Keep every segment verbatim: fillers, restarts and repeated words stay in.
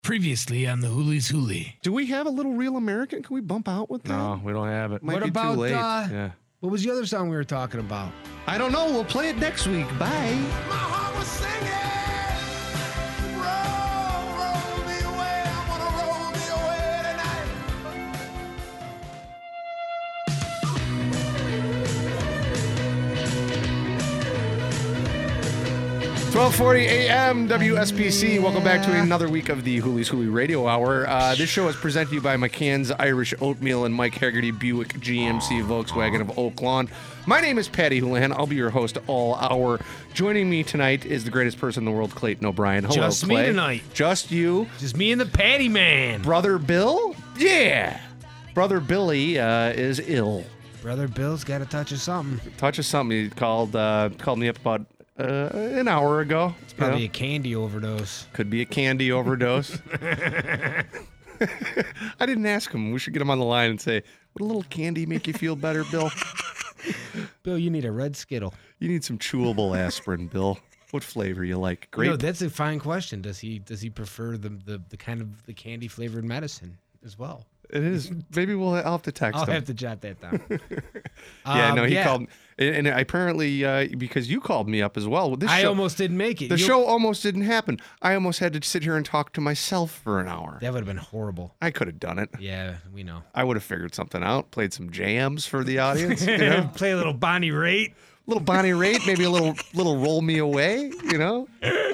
Previously on the Hoolies Hoolie. Do we have a little Real American? Can we bump out with that? No, we don't have it. Might What be about, too late. uh, Yeah. What was the other song we were talking about? I don't know. We'll play it next week. Bye. My heart was singing, roll, roll me away. I wanna roll me away tonight. twelve forty a.m. W S P C. Welcome back to another week of the Hoolies Hoolie Radio Hour. Uh, this show is presented to you by McCann's Irish Oatmeal and Mike Haggerty Buick G M C Volkswagen of Oak Lawn. My name is Patty Houlihan. I'll be your host all hour. Joining me tonight is the greatest person in the world, Clayton O'Brien. Hello, Just me Clay. tonight. Just you. Just me and the Patty Man. Brother Bill? Yeah. Brother Billy uh, is ill. Brother Bill's got a touch of something. Touch of something. He called, uh, called me up about uh, an hour ago. It's probably You a know? candy overdose. Could be a candy overdose. I didn't ask him. We should get him on the line and say, would a little candy make you feel better, Bill? Bill, you need a red Skittle. You need some chewable aspirin, Bill. What flavor you like? Grape? No, that's a fine question. Does he does he prefer the the, the kind of the candy flavored medicine as well? It is. Maybe we'll I'll have to text I'll him. have to jot that down. yeah, Um, no, he yeah. called. And, and apparently, uh, because you called me up as well. This I show, almost didn't make it. The You- show almost didn't happen. I almost had to sit here and talk to myself for an hour. That would have been horrible. I could have done it. Yeah, we know. I would have figured something out, played some jams for the audience, you know? Play a little Bonnie Raitt. little Bonnie Raitt, maybe a little little Roll Me Away, you know?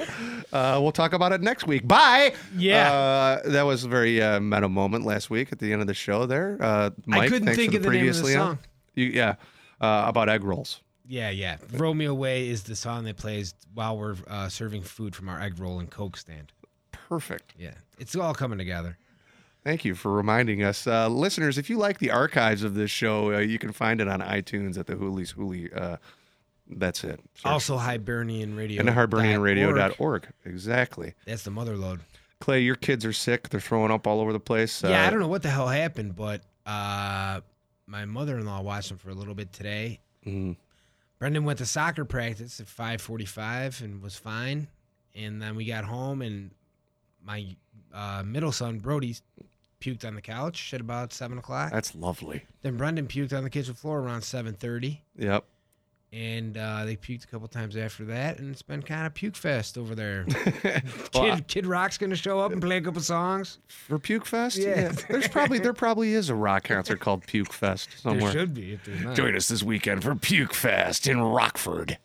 Uh, we'll talk about it next week. Bye! Yeah. Uh, that was a very uh, meta moment last week at the end of the show there. Uh, Mike, couldn't thanks think for of the name of the previously on. song. You, yeah, uh, about egg rolls. Yeah, yeah. Roll Me Away is the song that plays while we're uh, serving food from our egg roll and Coke stand. Perfect. Yeah, it's all coming together. Thank you for reminding us. Uh, listeners, if you like the archives of this show, uh, you can find it on iTunes at the Hoolies Hoolie. Uh, that's it. Search- Also, Hibernian Radio. and hibernian radio dot org. Exactly. That's the mother load. Clay, your kids are sick. They're throwing up all over the place. yeah, Uh, I don't know what the hell happened, but uh, my mother-in-law watched them for a little bit today. mhm. Brendan went to soccer practice at five forty-five and was fine. And then we got home, and my uh, middle son, Brody, puked on the couch at about seven o'clock. That's lovely. Then Brendan puked on the kitchen floor around seven thirty. Yep. And uh, they puked a couple times after that, and it's been kind of puke fest over there. Well, Kid, Kid Rock's gonna show up and play a couple songs. For Puke Fest? Yeah. There's probably there probably is a rock concert called Puke Fest somewhere. There should be. If there's not. Join us this weekend for Puke Fest in Rockford.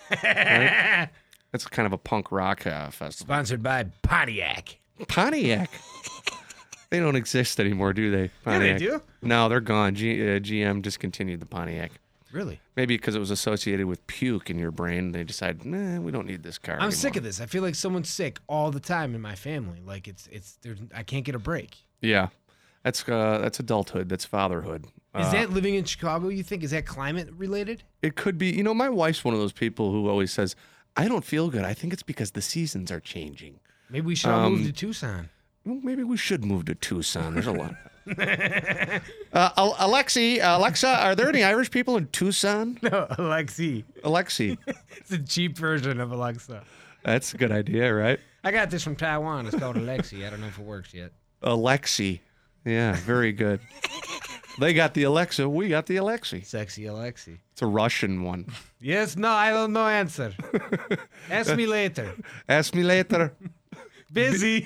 Right? That's kind of a punk rock uh, festival. Sponsored by Pontiac. Pontiac. They don't exist anymore, do they? Yeah, they Pontiac. do. No, they're gone. G, uh, G M discontinued the Pontiac. Really? Maybe because it was associated with puke in your brain. They decided, nah, we don't need this car I'm anymore. sick of this. I feel like someone's sick all the time in my family. Like it's it's there's I can't get a break. Yeah. That's uh, that's adulthood. That's fatherhood. Is Uh, that living in Chicago? You think is that climate related? It could be. You know, my wife's one of those people who always says, I don't feel good. I think it's because the seasons are changing. Maybe we should all move Um, to Tucson. Well, maybe we should move to Tucson. There's a lot. uh, Al- Alexi, Alexa, are there any Irish people in Tucson? No, Alexi. Alexi. It's a cheap version of Alexa. That's a good idea, right? I got this from Taiwan. It's called Alexi. I don't know if it works yet. Alexi. Yeah, very good. They got the Alexa. We got the Alexi. Sexy Alexi. It's a Russian one. Yes, no, I don't know answer. Ask me later. Ask me later. Busy.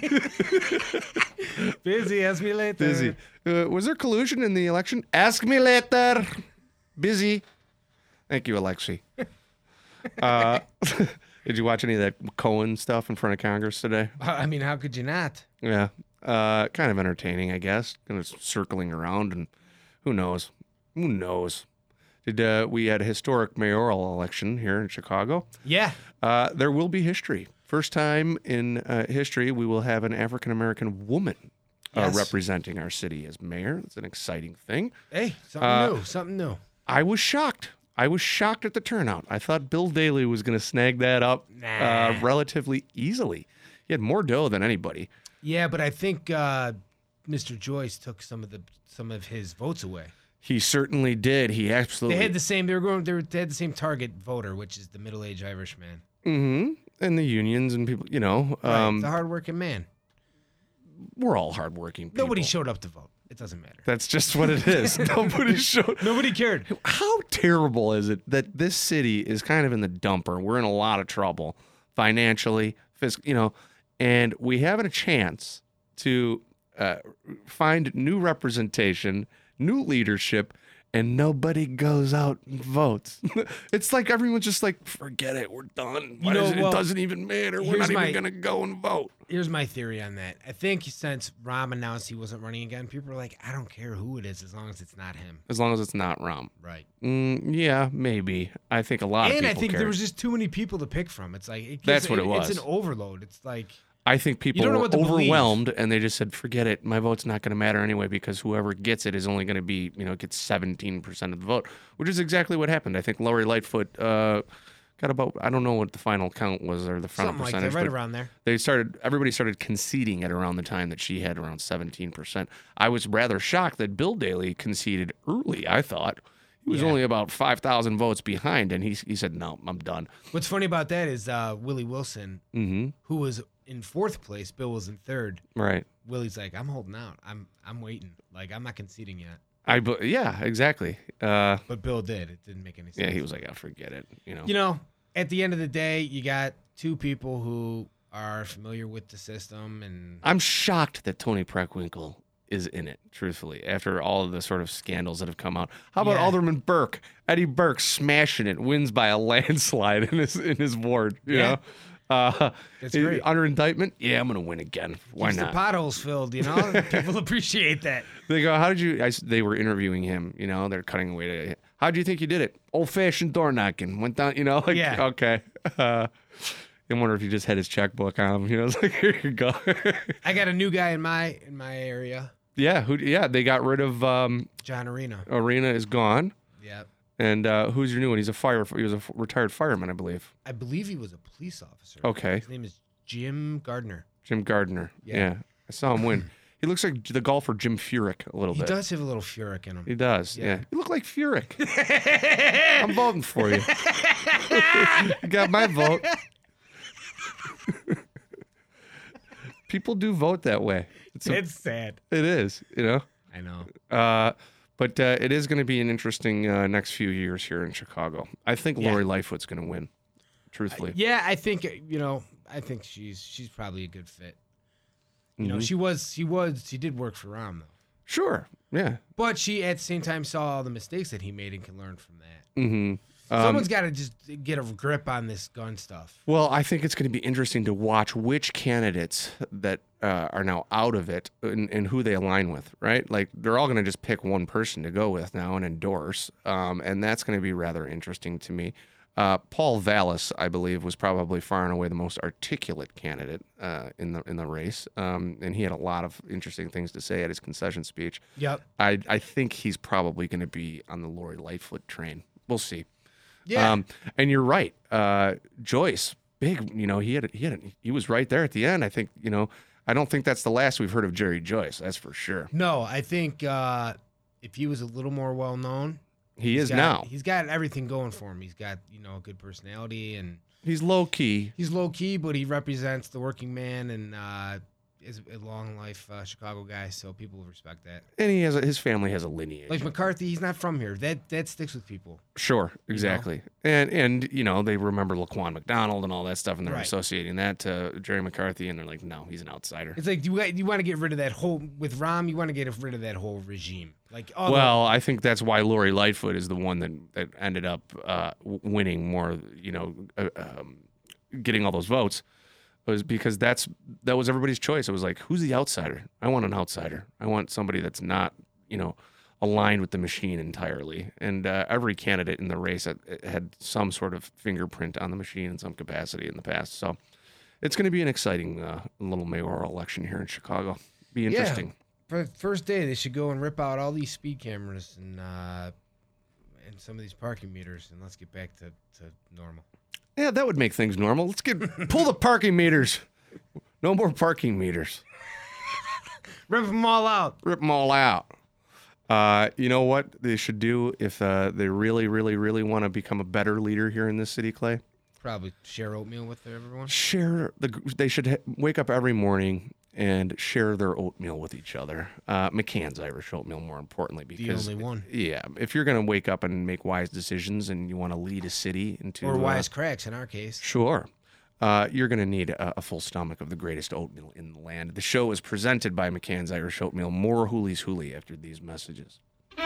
Busy, ask me later. Busy. Uh, was there collusion in the election? Ask me later. Busy. Thank you, Alexi. Uh, did you watch any of that Cohen stuff in front of Congress today? I mean, how could you not? Yeah. Uh, kind of entertaining, I guess. Kind of circling around, and who knows? Who knows? Did uh, we had a historic mayoral election here in Chicago? Yeah. Uh, there will be history. First time in uh, history, we will have an African American woman uh, Yes. representing our city as mayor. It's an exciting thing. Hey, something Uh, new. Something new. I was shocked. I was shocked at the turnout. I thought Bill Daley was going to snag that up uh, Nah. relatively easily. He had more dough than anybody. Yeah, but I think uh, Mister Joyce took some of the some of his votes away. He certainly did. He absolutely. They had the same. They were going. They, were, they had the same target voter, which is the middle-aged Irish man. Mm-hmm. And the unions and people, you know. Right, Um, the hardworking man. we're all hardworking people. Nobody showed up to vote. It doesn't matter. That's just what it is. Nobody showed. Nobody cared. How terrible is it that this city is kind of in the dumper? We're in a lot of trouble financially, phys- you know, and we have a chance to uh, find new representation, new leadership, and nobody goes out and votes. It's like everyone's just like, forget it, we're done. Why You know, does it, well, it doesn't even matter. We're here's not my- even going to go and vote. Here's my theory on that. I think since Rahm announced he wasn't running again, people are like, I don't care who it is as long as it's not him. As long as it's not Rahm. Right. Mm, yeah, maybe. I think a lot of And people I think cared. there was just too many people to pick from. It's like it gives, That's what it was. It's an overload. It's like I think people don't know were what to believe. overwhelmed and they just said, forget it. My vote's not going to matter anyway because whoever gets it is only going to be, you know, gets seventeen percent of the vote, which is exactly what happened. I think Lori Lightfoot uh, got about, I don't know what the final count was or the final something like percentage. that, right but around there. They started, everybody started conceding at around the time that she had around seventeen percent. I was rather shocked that Bill Daley conceded early, I thought. He was Yeah. only about five thousand votes behind, and he, he said, no, I'm done. What's funny about that is uh, Willie Wilson, Mm-hmm. who was in fourth place, Bill was in third. Right. Willie's like, I'm holding out. I'm I'm waiting. Like I'm not conceding yet. I, bu- yeah, exactly. Uh, But Bill did. It didn't make any sense. yeah, he was like, oh, forget it, you know. You know, at the end of the day, you got two people who are familiar with the system, and I'm shocked that Tony Preckwinkle is in it, truthfully, after all of the sort of scandals that have come out. How about Yeah. Alderman Burke? Eddie Burke smashing it, wins by a landslide in his in his ward, you Yeah. know? Uh, That's great. Under indictment? Yeah, I'm going to win again. Why keeps not? the potholes filled. You know, people appreciate that. They go, how did you, I s they were interviewing him, you know, they're cutting away to, how do you think you did it? Old-fashioned door knocking. Went down, you know, like, Yeah. okay. Uh, I wonder if he just had his checkbook on him, you know, it's like, here you go. I got a new guy in my in my area, yeah, who, yeah, they got rid of, um, John Arena. Arena is gone. Yeah, And uh, who's your new one? He's a fire, he was a f- retired fireman, I believe. I believe he was a police officer. Okay. His name is Jim Gardner. Jim Gardner. Yeah. Yeah. I saw him win. He looks like the golfer Jim Furyk a little He bit. does have a little Furyk in him. He does. Yeah. Yeah. You look like Furyk. I'm voting for you. You got my vote. People do vote that way. It's a, It's sad. it is, you know. I know. Uh, but uh, it is going to be an interesting uh, next few years here in Chicago. I think Yeah. Lori Lightfoot's going to win, truthfully. Yeah, I think you know. I think she's she's probably a good fit. You know, Mhm. she was she was she did work for Rahm though, Sure. Yeah. but she at the same time saw all the mistakes that he made and can learn from that. Mm-hmm. Um, Someone's got to just get a grip on this gun stuff. Well, I think it's going to be interesting to watch which candidates that uh, are now out of it and, and who they align with, right? Like, they're all going to just pick one person to go with now and endorse. Um, and that's going to be rather interesting to me. Uh, Paul Vallis, I believe, was probably far and away the most articulate candidate uh, in the in the race. Um, and he had a lot of interesting things to say at his concession speech. Yep. I, I think he's probably going to be on the Lori Lightfoot train. We'll see. Yeah. Um, and you're right. Uh, Joyce, big, you know, he had, he had, he was right there at the end. I think, you know, I don't think that's the last we've heard of Jerry Joyce. That's for sure. No, I think uh, if he was a little more well known, He he's is got- now. He's got everything going for him. He's got you know a good personality and He's low key. he's low key, but he represents the working man and uh, is a long life uh, Chicago guy. So people will respect that. And he has a, his family has a lineage. Like McCarthy, he's not from here. That that sticks with people. Sure, exactly. And and you know, they remember Laquan McDonald and all that stuff, and they're Right. associating that to Jerry McCarthy, and they're like, no, he's an outsider. It's like you you want to get rid of that whole with Rahm. You want to get rid of that whole regime. Like all the- Well, I think that's why Lori Lightfoot is the one that, that ended up uh, w- winning more, you know, uh, um, getting all those votes, was because that's that was everybody's choice. It was like, who's the outsider? I want an outsider. I want somebody that's not, you know, aligned with the machine entirely. And uh, every candidate in the race had, had some sort of fingerprint on the machine in some capacity in the past. So it's going to be an exciting uh, little mayoral election here in Chicago. Be interesting. For the first day, they should go and rip out all these speed cameras and uh, and some of these parking meters, and let's get back to, to normal. Yeah, that would make things normal. Let's get pull the parking meters. No more parking meters. Rip them all out. Rip them all out. Uh, you know what they should do if uh, they really, really, really want to become a better leader here in this city, Clay? Probably share oatmeal with everyone. Share the. They should ha- wake up every morning and share their oatmeal with each other. Uh, McCann's Irish Oatmeal, more importantly, because only one. Yeah, if you're going to wake up and make wise decisions and you want to lead a city into Or uh, wise cracks in our case. Sure. Uh, you're going to need a, a full stomach of the greatest oatmeal in the land. The show is presented by McCann's Irish Oatmeal. More Hoolies Hoolie after these messages.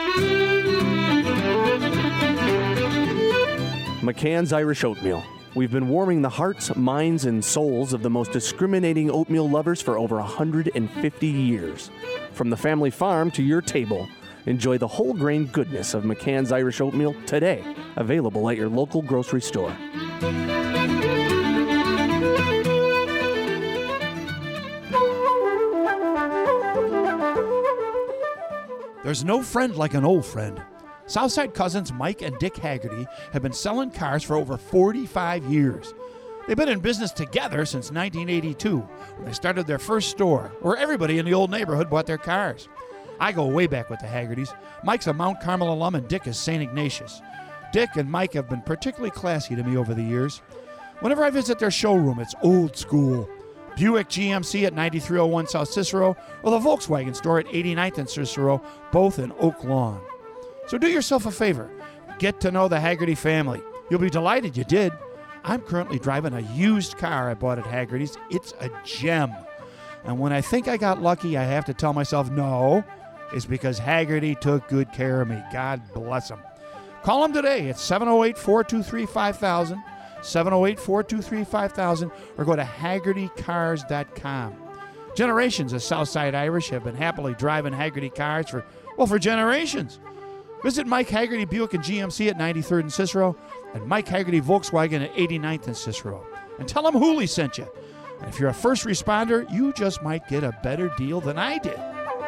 McCann's Irish Oatmeal. We've been warming the hearts, minds, and souls of the most discriminating oatmeal lovers for over one hundred fifty years. From the family farm to your table, enjoy the whole grain goodness of McCann's Irish Oatmeal today. Available at your local grocery store. There's no friend like an old friend. Southside cousins Mike and Dick Haggerty have been selling cars for over forty-five years. They've been in business together since nineteen eighty-two, when they started their first store, where everybody in the old neighborhood bought their cars. I go way back with the Haggertys. Mike's a Mount Carmel alum and Dick is Saint Ignatius. Dick and Mike have been particularly classy to me over the years. Whenever I visit their showroom, it's old school. Buick G M C at ninety-three oh one South Cicero, or the Volkswagen store at eighty-ninth and Cicero, both in Oak Lawn. So do yourself a favor. Get to know the Haggerty family. You'll be delighted you did. I'm currently driving a used car I bought at Haggerty's. It's a gem. And when I think I got lucky, I have to tell myself no. It's because Haggerty took good care of me. God bless him. Call him today at seven oh eight, four two three, five thousand, seven oh eight, four two three, five thousand, or go to haggerty cars dot com. Generations of Southside Irish have been happily driving Haggerty cars for, well, for generations. Visit Mike Haggerty Buick and G M C at ninety-third and Cicero, and Mike Haggerty Volkswagen at eighty-ninth and Cicero. And tell them Hooley sent you. And if you're a first responder, you just might get a better deal than I did.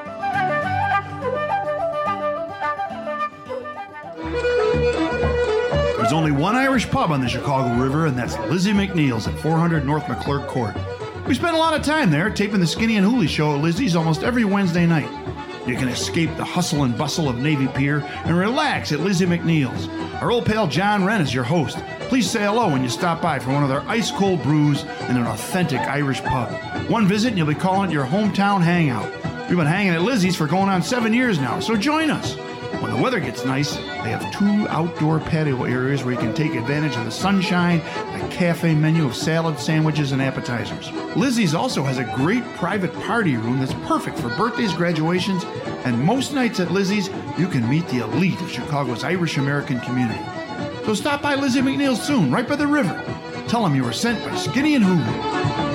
There's only one Irish pub on the Chicago River, and that's Lizzie McNeil's at four hundred North McClurg Court. We spend a lot of time there taping the Skinny and Hooley show at Lizzie's almost every Wednesday night. You can escape the hustle and bustle of Navy Pier and relax at Lizzie McNeil's. Our old pal John Wren is your host. Please say hello when you stop by for one of their ice-cold brews in an authentic Irish pub. One visit and you'll be calling it your hometown hangout. We've been hanging at Lizzie's for going on seven years now, so join us. When the weather gets nice, they have two outdoor patio areas where you can take advantage of the sunshine, a cafe menu of salads, sandwiches, and appetizers. Lizzie's also has a great private party room that's perfect for birthdays, graduations, and most nights at Lizzie's, you can meet the elite of Chicago's Irish-American community. So stop by Lizzie McNeil's soon, right by the river. Tell them you were sent by Skinny and Hooley.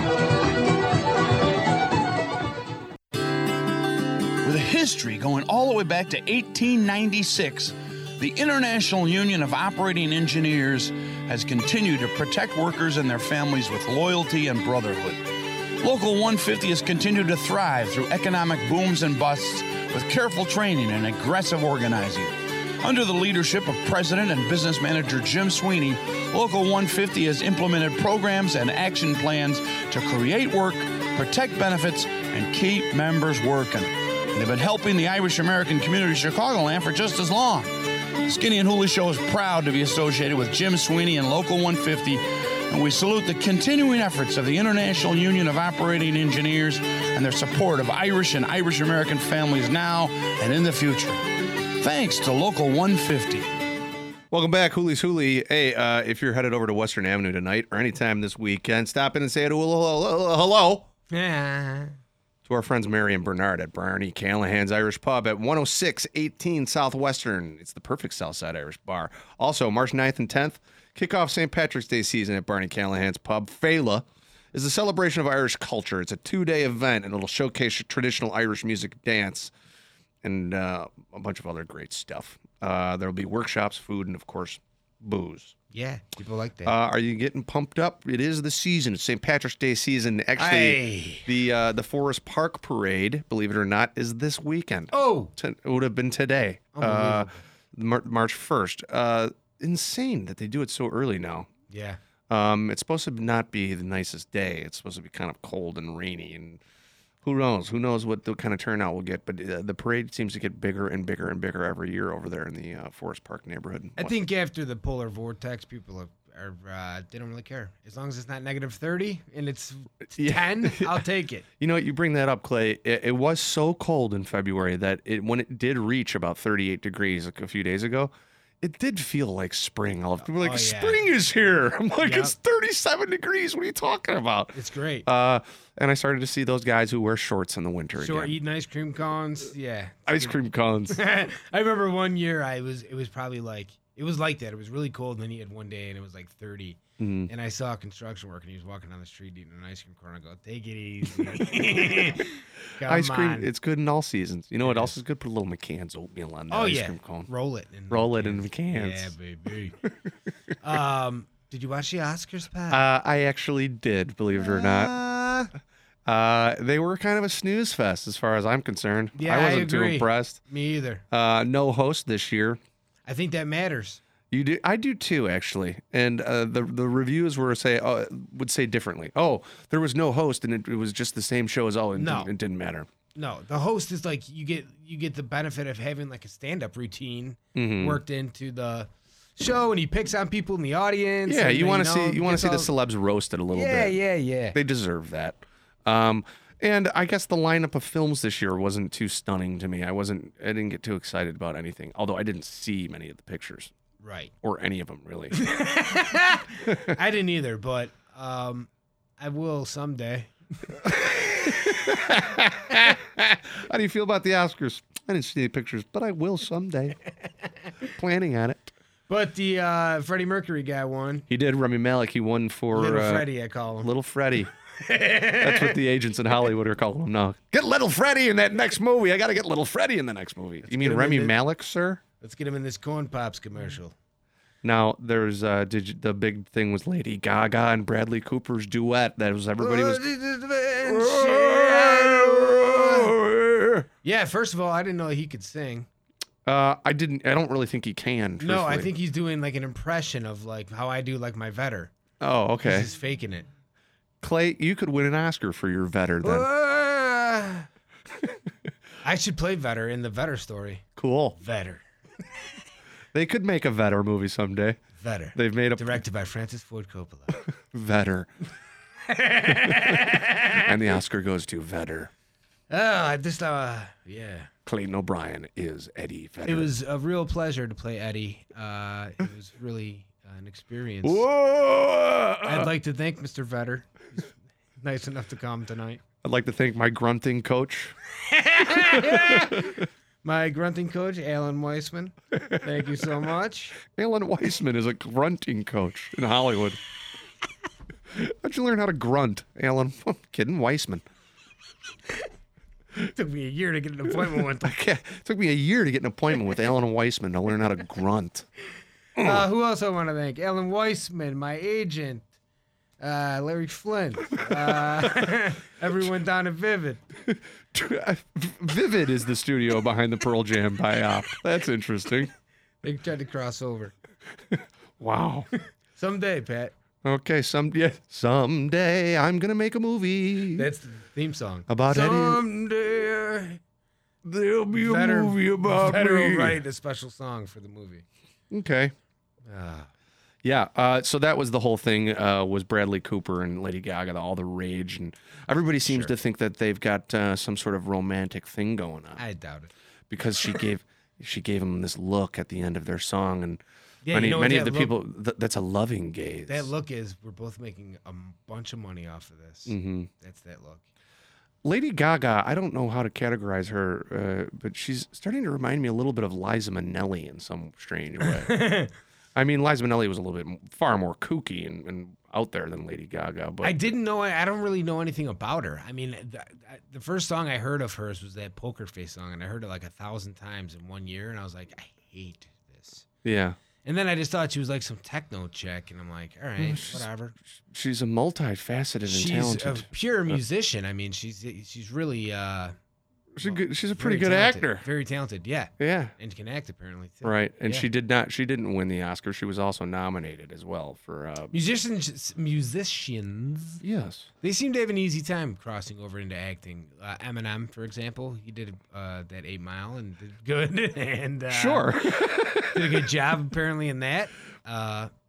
With a history going all the way back to eighteen ninety-six, the International Union of Operating Engineers has continued to protect workers and their families with loyalty and brotherhood. Local one fifty has continued to thrive through economic booms and busts with careful training and aggressive organizing. Under the leadership of President and Business Manager Jim Sweeney, Local one fifty has implemented programs and action plans to create work, protect benefits, and keep members working. They've been helping the Irish-American community of Chicagoland for just as long. The Skinny and Hooley Show is proud to be associated with Jim Sweeney and Local one fifty, and we salute the continuing efforts of the International Union of Operating Engineers and their support of Irish and Irish-American families now and in the future. Thanks to Local one fifty. Welcome back, Hoolies Hoolie. Hey, uh, if you're headed over to Western Avenue tonight or anytime this weekend, stop in and say hello, hello, hello. Yeah. To our friends Mary and Bernard at Barney Callahan's Irish Pub at one oh six eighteen Southwestern. It's the perfect Southside Irish bar. Also, March ninth and tenth, kick off Saint Patrick's Day season at Barney Callahan's Pub. Fela is a celebration of Irish culture. It's a two-day event, and it'll showcase traditional Irish music, dance, and uh, a bunch of other great stuff. Uh, there'll be workshops, food, and, of course, booze. Yeah, people like that. Uh, are you getting pumped up? It is the season. It's Saint Patrick's Day season. Actually, Aye. the uh, the Forest Park Parade, believe it or not, is this weekend. Oh. T- it would have been today, uh, Mar- March first. Uh, insane that they do it so early now. Yeah. Um, it's supposed to not be the nicest day. It's supposed to be kind of cold and rainy, and who knows? Who knows what the kind of turnout we'll get? But uh, the parade seems to get bigger and bigger and bigger every year over there in the uh, Forest Park neighborhood. I think after the polar vortex, people have, or uh, they don't really care. As long as it's not negative thirty and it's Yeah. ten, I'll take it. You know what? You bring that up, Clay. It, it was so cold in February that it when it did reach about thirty-eight degrees like a few days ago, it did feel like spring. All people were like, Oh, yeah. spring is here. I'm like, Yep. it's thirty-seven degrees. What are you talking about? It's great. Uh, and I started to see those guys who wear shorts in the winter Short again. eating ice cream cones. Yeah. Ice cream cones. I remember one year I was it was probably like it was like that. It was really cold, and then he had one day and it was like thirty. Mhm. And I saw construction work and he was walking down the street eating an ice cream cone. I go, take it easy. Come Ice cream, on. it's good in all seasons. You know what It else is good? Put a little McCann's oatmeal on that Oh ice yeah. cream cone. Roll it and Roll it in cans. Yeah, baby. um, did you watch the Oscars, Pat? Uh, I actually did, believe it or not. Uh, Uh, they were kind of a snooze fest as far as I'm concerned. Yeah, I I wasn't too agree. impressed. me either. Uh, no host this year. I think that matters. You do, I do too, actually. And uh, the the reviews were say uh, would say differently. Oh, there was no host, and it, it was just the same show as all. And No. it, it didn't matter. No, the host is like you get you get the benefit of having like a stand-up routine Mhm. worked into the show, and he picks on people in the audience. Yeah, and you then, want to know, see you want gets to see the all- celebs roasted a little Yeah, bit. yeah, yeah. They deserve that. Um, and I guess the lineup of films this year wasn't too stunning to me. I wasn't. I didn't get too excited about anything. Although I didn't see many of the pictures Right. or any of them really. I didn't either, but um, I will someday. How do you feel about the Oscars? I didn't see any pictures, but I will someday. Planning on it. But the uh, Freddie Mercury guy won. He did. Rami Malek. He won for Little uh, Freddie, I call him. Little Freddie. That's what the agents in Hollywood are calling him now. Get Little Freddie in that next movie. I got to get Little Freddie in the next movie. you mean get him Rami in the- Malek, sir? Let's get him in this Corn Pops commercial. Now there's uh, did you, the big thing was Lady Gaga and Bradley Cooper's duet. That was everybody was. Yeah, first of all, I didn't know he could sing. Uh, I didn't. I don't really think he can. No, I truthfully. think he's doing like an impression of like how I do like my vetter. Oh, okay. He's just faking it. Clay, you could win an Oscar for your vetter then. Uh, I should play vetter in the vetter story. Cool. Vetter. They could make a vetter movie someday. Vetter. They've made a Directed by Francis Ford Coppola. vetter. And the Oscar goes to vetter. Oh, I just, uh, yeah. Clayton O'Brien is Eddie Vedder. It was a real pleasure to play Eddie. Uh, it was really uh, an experience. Whoa! I'd like to thank Mister Vetter. He's nice enough to come tonight. I'd like to thank my grunting coach. My grunting coach, Alan Weissman. Thank you so much. Alan Weissman is a grunting coach in Hollywood. How'd you learn how to grunt, Alan? I'm kidding, Weissman. It took me a year to get an appointment with him. It took me a year to get an appointment with Alan Weissman to learn how to grunt. Uh, who else I want to thank? Alan Weissman, my agent. Uh, Larry Flint. Uh, everyone down at Vivid. Vivid is the studio behind the Pearl Jam biop. That's interesting. They tried to cross over. Wow. Someday, Pat. Okay, some yeah, someday I'm gonna make a movie That's the theme song. about Eddie. Someday. There'll be a Vetter- movie about Vetter will me. write a special song for the movie. Okay. Ah. Yeah, uh, so that was the whole thing. Uh, was Bradley Cooper and Lady Gaga, all the rage, and everybody seems Sure. to think that they've got uh, some sort of romantic thing going on I doubt it. because she gave she gave him this look at the end of their song, and Yeah, many you know what many of that the look- people th- that's a loving gaze. That look is we're both making a bunch of money off of this. hmm That's that look. Lady Gaga, I don't know how to categorize her, uh, but she's starting to remind me a little bit of Liza Minnelli in some strange way. I mean, Liza Minnelli was a little bit m- far more kooky and, and out there than Lady Gaga, but I didn't know. I don't really know anything about her. I mean, the, the first song I heard of hers was that Poker Face song, and I heard it like a thousand times in one year, and I was like, I hate this. yeah, And then I just thought she was like some techno chick, and I'm like, all right, she's- whatever. she's a multifaceted and She's talented. a pure musician. I mean, she's she's really uh, she's, a good, she's a very pretty good talented. actor. Very talented, yeah, Yeah, and can act apparently too. right. And Yeah. she did not. She didn't win the Oscar. She was also nominated as well for. Uh, Musicians, musicians, yes. they seem to have an easy time crossing over into acting. Uh, Eminem, for example, he did uh, that Eight Mile and did good, and uh, Sure. did a good job apparently in that. Uh,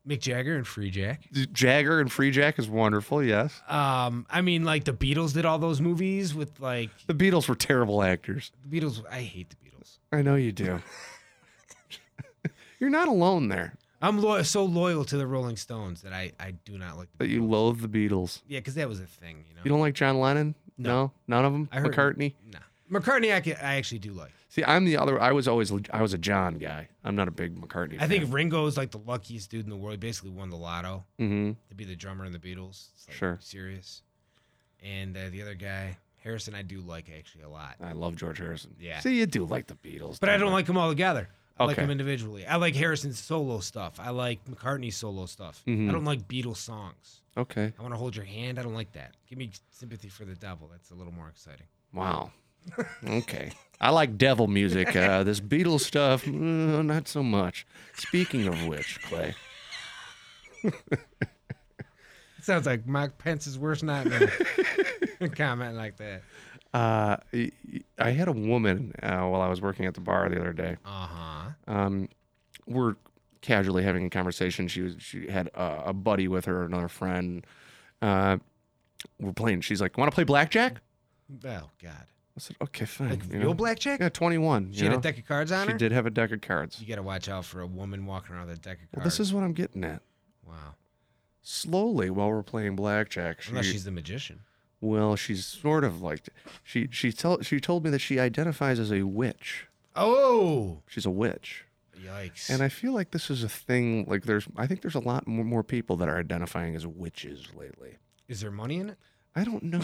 Mick Jagger and Free Jack. Jagger and Free Jack is wonderful. Yes. Um, I mean, like the Beatles did all those movies with like The Beatles were terrible actors. the Beatles. I hate the Beatles. I know you do. You're not alone there. I'm lo- so loyal to the Rolling Stones that I, I do not like the That you loathe the Beatles. Yeah, because that was a thing, you know. You don't like John Lennon? No. None of them? I heard- McCartney? Nah. McCartney, I, ca- I actually do like. See, I'm the other. I was always, I was a John guy. I'm not a big McCartney I think Ringo is like the luckiest dude in the world. He basically won the lotto Mm-hmm. to be the drummer in the Beatles. It's like Sure. Serious. And uh, the other guy, Harrison, I do like actually a lot. I love George Harrison. Yeah. See, you do like the Beatles. But I don't you? like them all together. I like Okay. them individually. I like Harrison's solo stuff. I like McCartney's solo stuff. Mhm. I don't like Beatles songs. Okay. I want to hold your hand. I don't like that. Give me Sympathy for the Devil. That's a little more exciting. Wow. Okay. I like devil music. Uh, this Beatles stuff, uh, not so much. Speaking of which, Clay. It sounds like Mike Pence's worst nightmare. Comment like that. Uh, I had a woman uh, while I was working at the bar the other day. Uh huh. Um, we're casually having a conversation. She was she had a, a buddy with her, another friend. Uh, we're playing. She's like, "Want to play blackjack?" Oh God. I said, "Okay, fine." Like you real know? blackjack? Yeah, twenty-one. She you had know? a deck of cards on She her. did have a deck of cards. You got to watch out for a woman walking around with a deck of cards. Well, this is what I'm getting at. wow. Slowly, while we're playing blackjack, she, Unless she's the magician. well, she's sort of like she she tell she told me that she identifies as a witch. Oh. She's a witch. Yikes. And I feel like this is a thing. Like there's, I think there's a lot more, more people that are identifying as witches lately. Is there money in it? I don't know.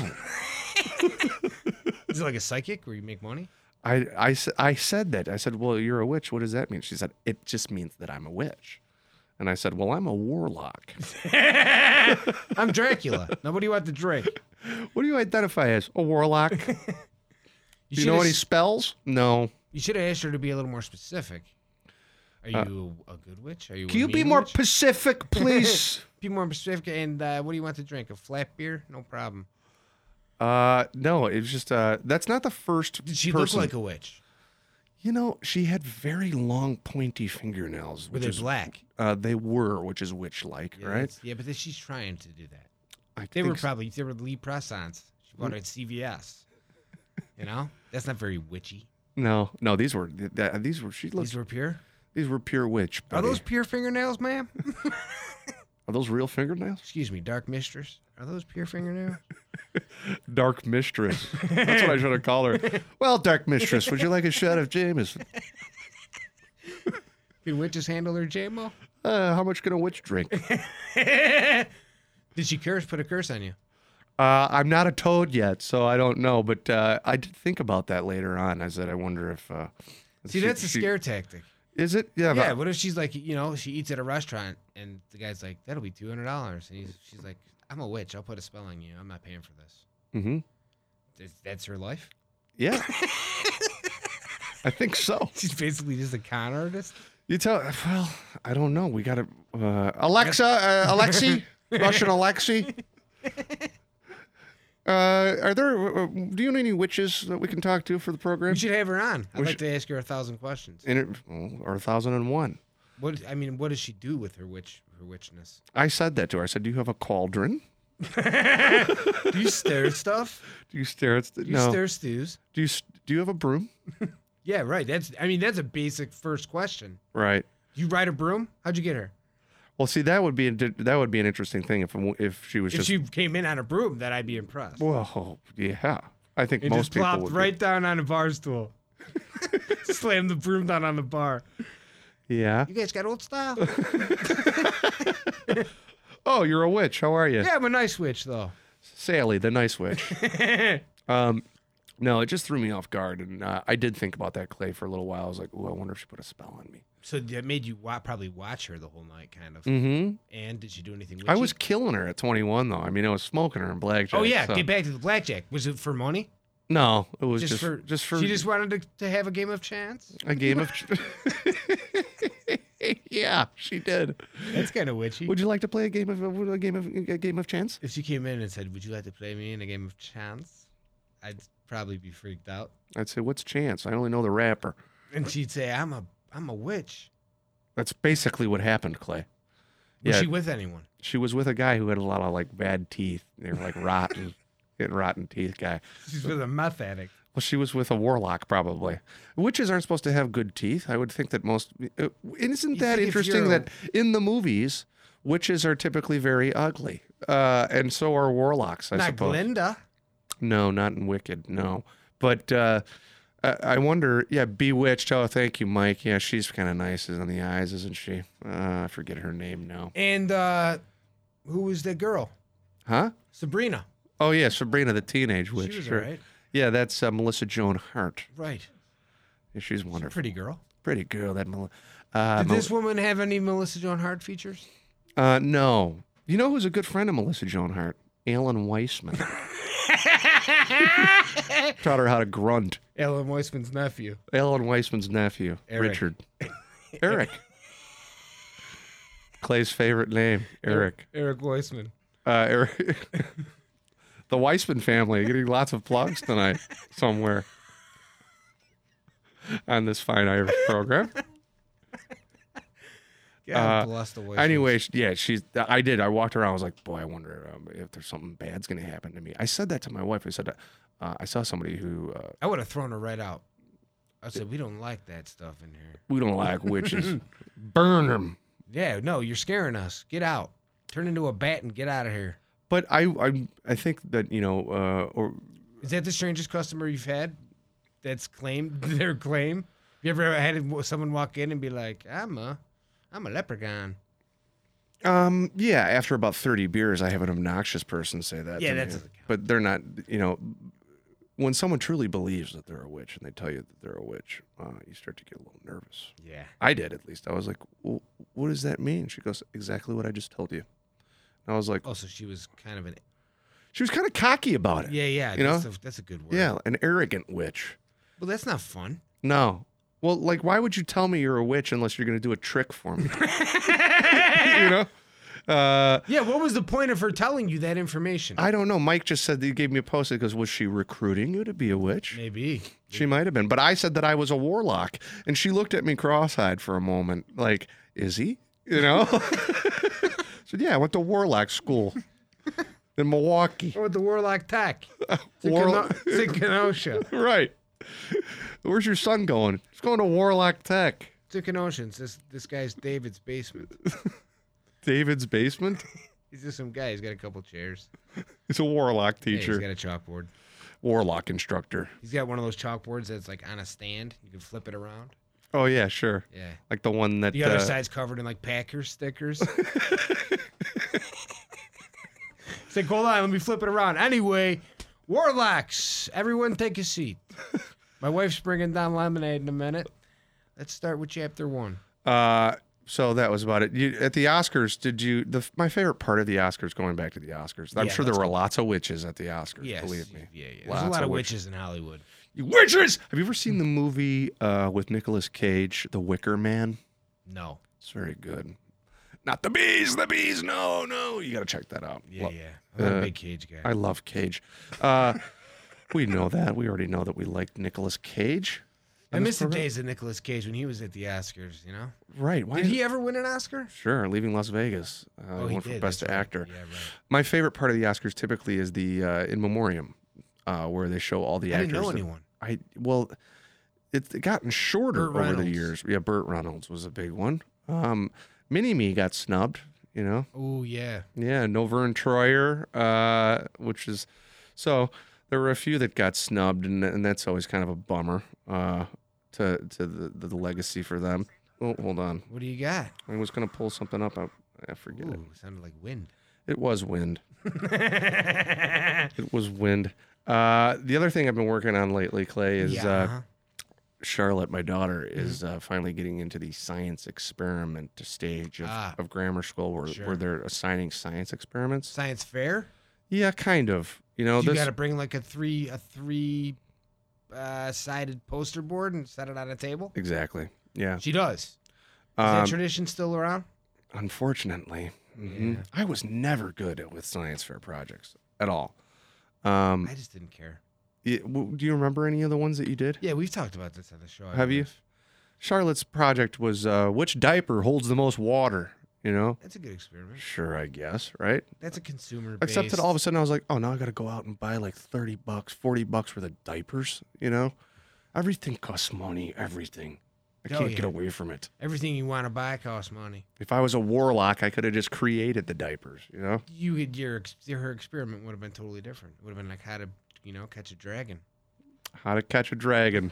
Is it like a psychic where you make money? I, I, s- I said that. I said, well, you're a witch. What does that mean? She said, it just means that I'm a witch. And I said, well, I'm a warlock. I'm Dracula. Nobody want the Drake. What do you identify as? A warlock? You, Do you know any spells? No. You should have asked her to be a little more specific. Are you a good witch? Are you? Can a you be mean more witch? specific, please? Be more specific. And uh, what do you want to drink? A flat beer? No problem. uh, no, it was just, uh, that's not the first Did she person. look like a witch? You know, she had very long, pointy fingernails. Were Which they is, black? Uh, they were, which is witch-like, Yeah, right? that's- Yeah, but then she's trying to do that. I They think were s- probably they were Lee Pressons. She bought it at C V S. You know, that's not very witchy. No, no, these were th- th- these were she looked These were pure. these were pure witch. Are buddy. those pure fingernails, ma'am? are those real fingernails? Excuse me, dark mistress. Are those pure fingernails? Dark mistress. That's what I should have called her. Well, dark mistress, would you like a shot of Jameson? Can witches handle their J M O? Uh, how much can a witch drink? Did she curse? Put a curse on you? Uh, I'm not a toad yet, so I don't know. But uh, I did think about that later on. I said, I wonder if. Uh, See, she- that's a she- scare tactic. Is it? Yeah. Yeah. but- What if she's like, you know, she eats at a restaurant and the guy's like, that'll be two hundred dollars, and he's, she's like, I'm a witch. I'll put a spell on you. I'm not paying for this. Mhm. That's, that's her life. Yeah. I think so. She's basically just a con artist. You tell. Well, I don't know. We got to. Uh, Alexa, uh, Alexi, Russian Alexi. Uh, are there? Uh, do you know any witches that we can talk to for the program? We should have her on. I'd We like should- to ask her a thousand questions. In it, well, or a thousand and one. What I mean, what does she do with her witch, her witchness? I said that to her. I said, "Do you have a cauldron? Do you stir stuff? Do you stare at? Do you no. stir stews? Do you s- do you have a broom? Yeah, right. That's. I mean, that's a basic first question. Right. You ride a broom? How'd you get her? Well, see, that would be a, that would be an interesting thing if if she was If just. she came in on a broom, then I'd be impressed. Well, yeah. I think It most just people plopped would. right down on a bar stool. Slammed the broom down on the bar. Be. Yeah. You guys got old style? Oh, you're a witch. How are you? Yeah, I'm a nice witch, though. Sally, the nice witch. um, no, it just threw me off guard, and uh, I did think about that, Clay, for a little while. I was like, "Ooh, I wonder if she put a spell on me." So that made you wa- probably watch her the whole night, kind of. Mm-hmm. And did she do anything witchy? I was killing her at twenty-one, though. I mean, I was smoking her in blackjack. Oh, yeah. so- Get back to the blackjack. Was it for money? No, it was Just, just, for, just for She just wanted to, to have a game of chance? a game of. Yeah, she did. That's kind of witchy. Would you like to play a game of a game of a game of chance? If she came in and said, "Would you like to play me in a game of chance?" I'd probably be freaked out. I'd say, "What's chance? I only know the rapper." And she'd say, "I'm a I'm a witch." That's basically what happened, Clay. Was Yeah. she with anyone? She was with a guy who had a lot of like bad teeth. They were like rotten, getting rotten teeth guy. She's with a meth addict. Well, she was with a warlock, probably. Witches aren't supposed to have good teeth. I would think that most. Uh, isn't that think if interesting you're a- that in the movies, witches are typically very ugly, uh, and so are warlocks. I Not suppose. Glinda. No, not in Wicked. No, but uh, I, I wonder. Yeah, Bewitched. Oh, thank you, Mike. Yeah, she's kind of nice on the eyes, isn't she? Uh, I forget her name now. And uh, who was the girl? Huh? Sabrina. Oh yeah, Sabrina the Teenage Witch. she was sure. all right. Yeah, that's uh, Melissa Joan Hart. Right. Yeah, she's wonderful. Pretty girl. Pretty girl. That. Mel- uh, Did Mel- this woman have any Melissa Joan Hart features? Uh, no. You know who's a good friend of Melissa Joan Hart? Alan Weissman. Taught her how to grunt. Alan Weissman's nephew. Alan Weissman's nephew, Eric. Richard. Eric. Clay's favorite name, Eric. Eric Weissman. Uh, Eric. The Weissman family getting lots of plugs tonight somewhere on this fine Irish program. God Uh, bless the Weissmans. Anyway, sh- yeah, she's. I did. I walked around. I was like, boy, I wonder um, if there's something bad's gonna happen to me. I said that to my wife. I said, uh, I saw somebody who uh, I would have thrown her right out. I said, we don't like that stuff in here. we don't like witches. Burn them. Yeah, no, you're scaring us. Get out. Turn into a bat and get out of here. But I, I, I think that you know, uh, or Is that the strangest customer you've had that's claimed their claim? You ever had someone walk in and be like, I'm a, I'm a leprechaun? um, yeah. After about thirty beers, I have an obnoxious person say that. Yeah, to that me. doesn't count. But they're not. You know, when someone truly believes that they're a witch and they tell you that they're a witch, uh, you start to get a little nervous. Yeah. I did, at least. I was like, well, what does that mean? She goes, exactly what I just told you. And I was like, Oh, so she was kind of an, she was kind of cocky about it. yeah, yeah. You that's know? A, that's a good word. Yeah, an arrogant witch. Well, that's not fun. No. Well, like, why would you tell me you're a witch unless you're going to do a trick for me? You know? Uh, Yeah, what was the point of her telling you that information? I don't know. Mike just said that he gave me a post that goes, was she recruiting you to be a witch? Maybe. She might have been. But I said that I was a warlock. And she looked at me cross-eyed for a moment. Like, is he? You know? I said, yeah, I went to warlock school in Milwaukee. Or the Warlock Tech. It's in Warlo- Keno- it's in Kenosha. Right. Where's your son going? He's going to Warlock Tech. It's in Kenosha. It's This, this guy's David's basement. David's basement? He's just some guy. He's got a couple chairs. He's a warlock Yeah, teacher, he's got a chalkboard. warlock instructor. He's got one of those chalkboards that's like on a stand. You can flip it around. Oh, yeah, sure. Yeah. Like the one that. The other uh, side's covered in like Packers stickers. It's like, hold on, let me flip it around. Anyway, Warlocks, everyone take a seat. My wife's bringing down lemonade in a minute. Let's start with chapter one. Uh, so that was about it. You, at the Oscars, did you? The my favorite part of the Oscars, going back to the Oscars. I'm Yeah, sure there let's were go. lots of witches at the Oscars. Yes. Believe me. Yeah, yeah. There's Lots a lot of of witches. witches in Hollywood. You witches! Have you ever seen the movie uh, with Nicolas Cage, The Wicker Man? No. It's very good. Not the bees, the bees. No, no. You got to check that out. Yeah, Lo- yeah. I'm not uh, a big Cage guy. I love Cage. Uh, we know that. We already know that we like Nicolas Cage. I on this miss the program. days of Nicolas Cage when he was at the Oscars, you know? Right. Why Did he ever win an Oscar? Sure, Leaving Las Vegas. Uh, Oh, he won for did. Best That's right. Actor. Yeah, right. My favorite part of the Oscars typically is the uh, in memoriam, uh, where they show all the I actors. didn't know that- anyone. I well, it's gotten shorter Burt over the Reynolds. years. Yeah, Burt Reynolds was a big one. Um, Mini Me got snubbed. You know, Oh, yeah. yeah, no Vern Troyer, uh, which is so. There were a few that got snubbed, and, and that's always kind of a bummer uh, to to the, the legacy for them. Oh, hold on, What do you got? I was gonna pull something up. I, I forget it. Ooh, sounded like wind. It was wind. It was wind. Uh, the other thing I've been working on lately, Clay, is yeah. uh, uh-huh. Charlotte, my daughter, is uh, finally getting into the science experiment stage of, Ah. of grammar school, where, Sure. where they're assigning science experiments. Science fair? Yeah, kind of. You know, you this got to bring like a three a three uh, sided poster board and set it on a table. exactly. Yeah. She does. Is Um, that tradition still around? unfortunately, mhm. Yeah. I was never good at with science fair projects at all. Um, I just didn't care. y- w- do you remember any of the ones that you did? Yeah, we've talked about this on the show. I Have you? believe. Charlotte's project was uh, which diaper holds the most water? You know? That's a good experiment. Sure, I guess, right? That's a consumer. Except that all of a sudden I was like, oh, now I got to go out and buy like thirty bucks, forty bucks worth of diapers, you know? Everything costs money, everything. I Oh, can't yeah. get away from it. Everything you want to buy costs money. If I was a warlock, I could have just created the diapers, you know? You could, your ex- your her experiment would have been totally different. It would have been like how to, you know, catch a dragon. How to catch a dragon.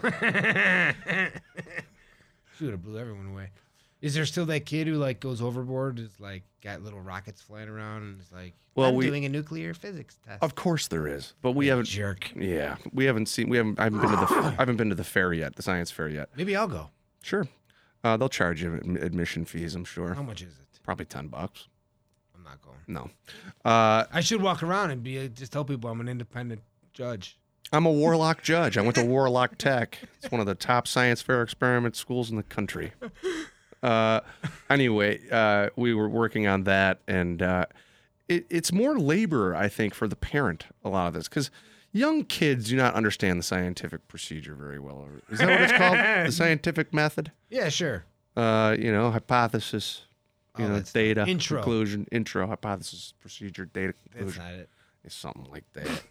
She would have blew everyone away. Is there still that kid who like goes overboard? Is like got little rockets flying around and is like, Well, I'm we- doing a nuclear physics test. Of course there is, but we You haven't. jerk. Yeah, we haven't seen. We haven't. I haven't been to the. I haven't been to the fair yet, the science fair yet. Maybe I'll go. Sure, uh, they'll charge you adm- admission fees. I'm sure. How much is it? Probably ten bucks. I'm not going. No, uh, I should walk around and be a, just tell people I'm an independent judge. I'm a Warlock judge. I went to Warlock Tech. It's one of the top science fair experiment schools in the country. Uh, anyway, uh, we were working on that, and uh, it, it's more labor, I think, for the parent. A lot of this because young kids do not understand the scientific procedure very well. Is that what it's called? The scientific method? Yeah, sure. Uh, you know, hypothesis, you Oh, know, that's data, intro. conclusion, intro, hypothesis, procedure, data, That's conclusion. not it. It's something like that.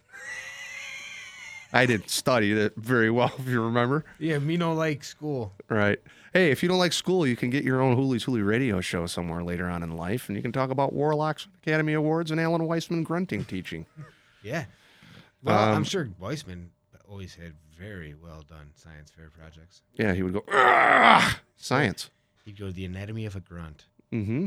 I didn't study it very well, if you remember. Yeah, me no like school. Right. Hey, if you don't like school, you can get your own Hoolies Hoolie radio show somewhere later on in life, and you can talk about Warlocks, Academy Awards, and Alan Weissman grunting teaching. Yeah. Well, Um, I'm sure Weissman always had very well done science fair projects. Yeah, he would go, "Argh!" Science. He'd go to the anatomy of a grunt. Mm-hmm.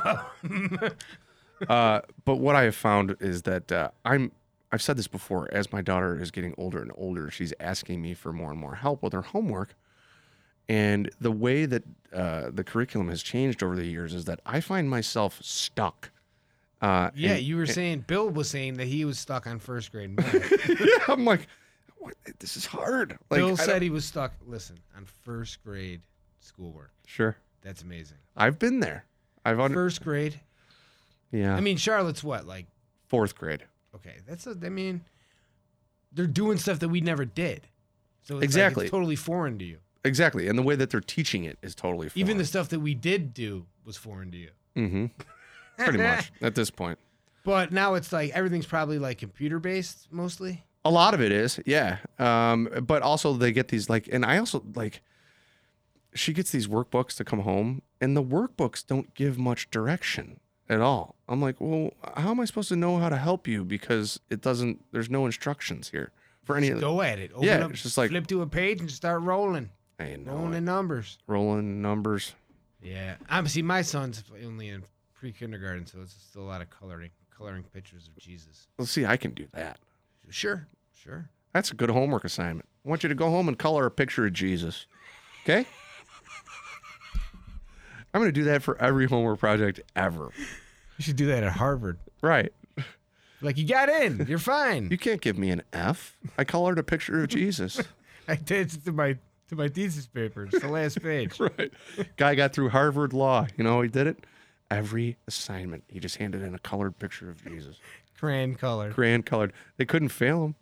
uh, but what I have found is that uh, I'm, I've said this before, as my daughter is getting older and older, she's asking me for more and more help with her homework. And the way that uh, the curriculum has changed over the years is that I find myself stuck. Uh, Yeah, and- you were saying, Bill was saying that he was stuck on first grade math. yeah, I'm like, what? This is hard. Like, Bill I said don't- he was stuck, listen, on first grade schoolwork. Sure. That's amazing. I've been there. I've under, First grade. yeah. I mean, Charlotte's what, like, fourth grade. okay, that's, a, I mean, they're doing stuff that we never did. So it's Exactly. like it's totally foreign to you. Exactly. And the way that they're teaching it is totally foreign. Even the stuff that we did do was foreign to you. Mm-hmm. Pretty much at this point. But now it's like everything's probably like computer based mostly. A lot of it is, yeah. Um, but also they get these like, and I also like, she gets these workbooks to come home, and the workbooks don't give much direction at all. I'm like, well, how am I supposed to know how to help you? Because it doesn't, there's no instructions here for any of the, Go at it. Open Yeah, up, it's just like- flip to a page and start rolling. I know Rolling it. in numbers. rolling numbers. Yeah. I'm see my son's only in pre kindergarten, so it's still a lot of coloring coloring pictures of Jesus. Well, see, I can do that. Sure. Sure. That's a good homework assignment. I want you to go home and color a picture of Jesus. Okay? I'm going to do that for every homework project ever. You should do that at Harvard. Right. Like you got in. You're fine. You can't give me an F. I colored a picture of Jesus. I did to my to my thesis paper. It's the last page. Right. Guy got through Harvard Law. You know how he did it? Every assignment, he just handed in a colored picture of Jesus. Crayon color. Grand colored. They couldn't fail him.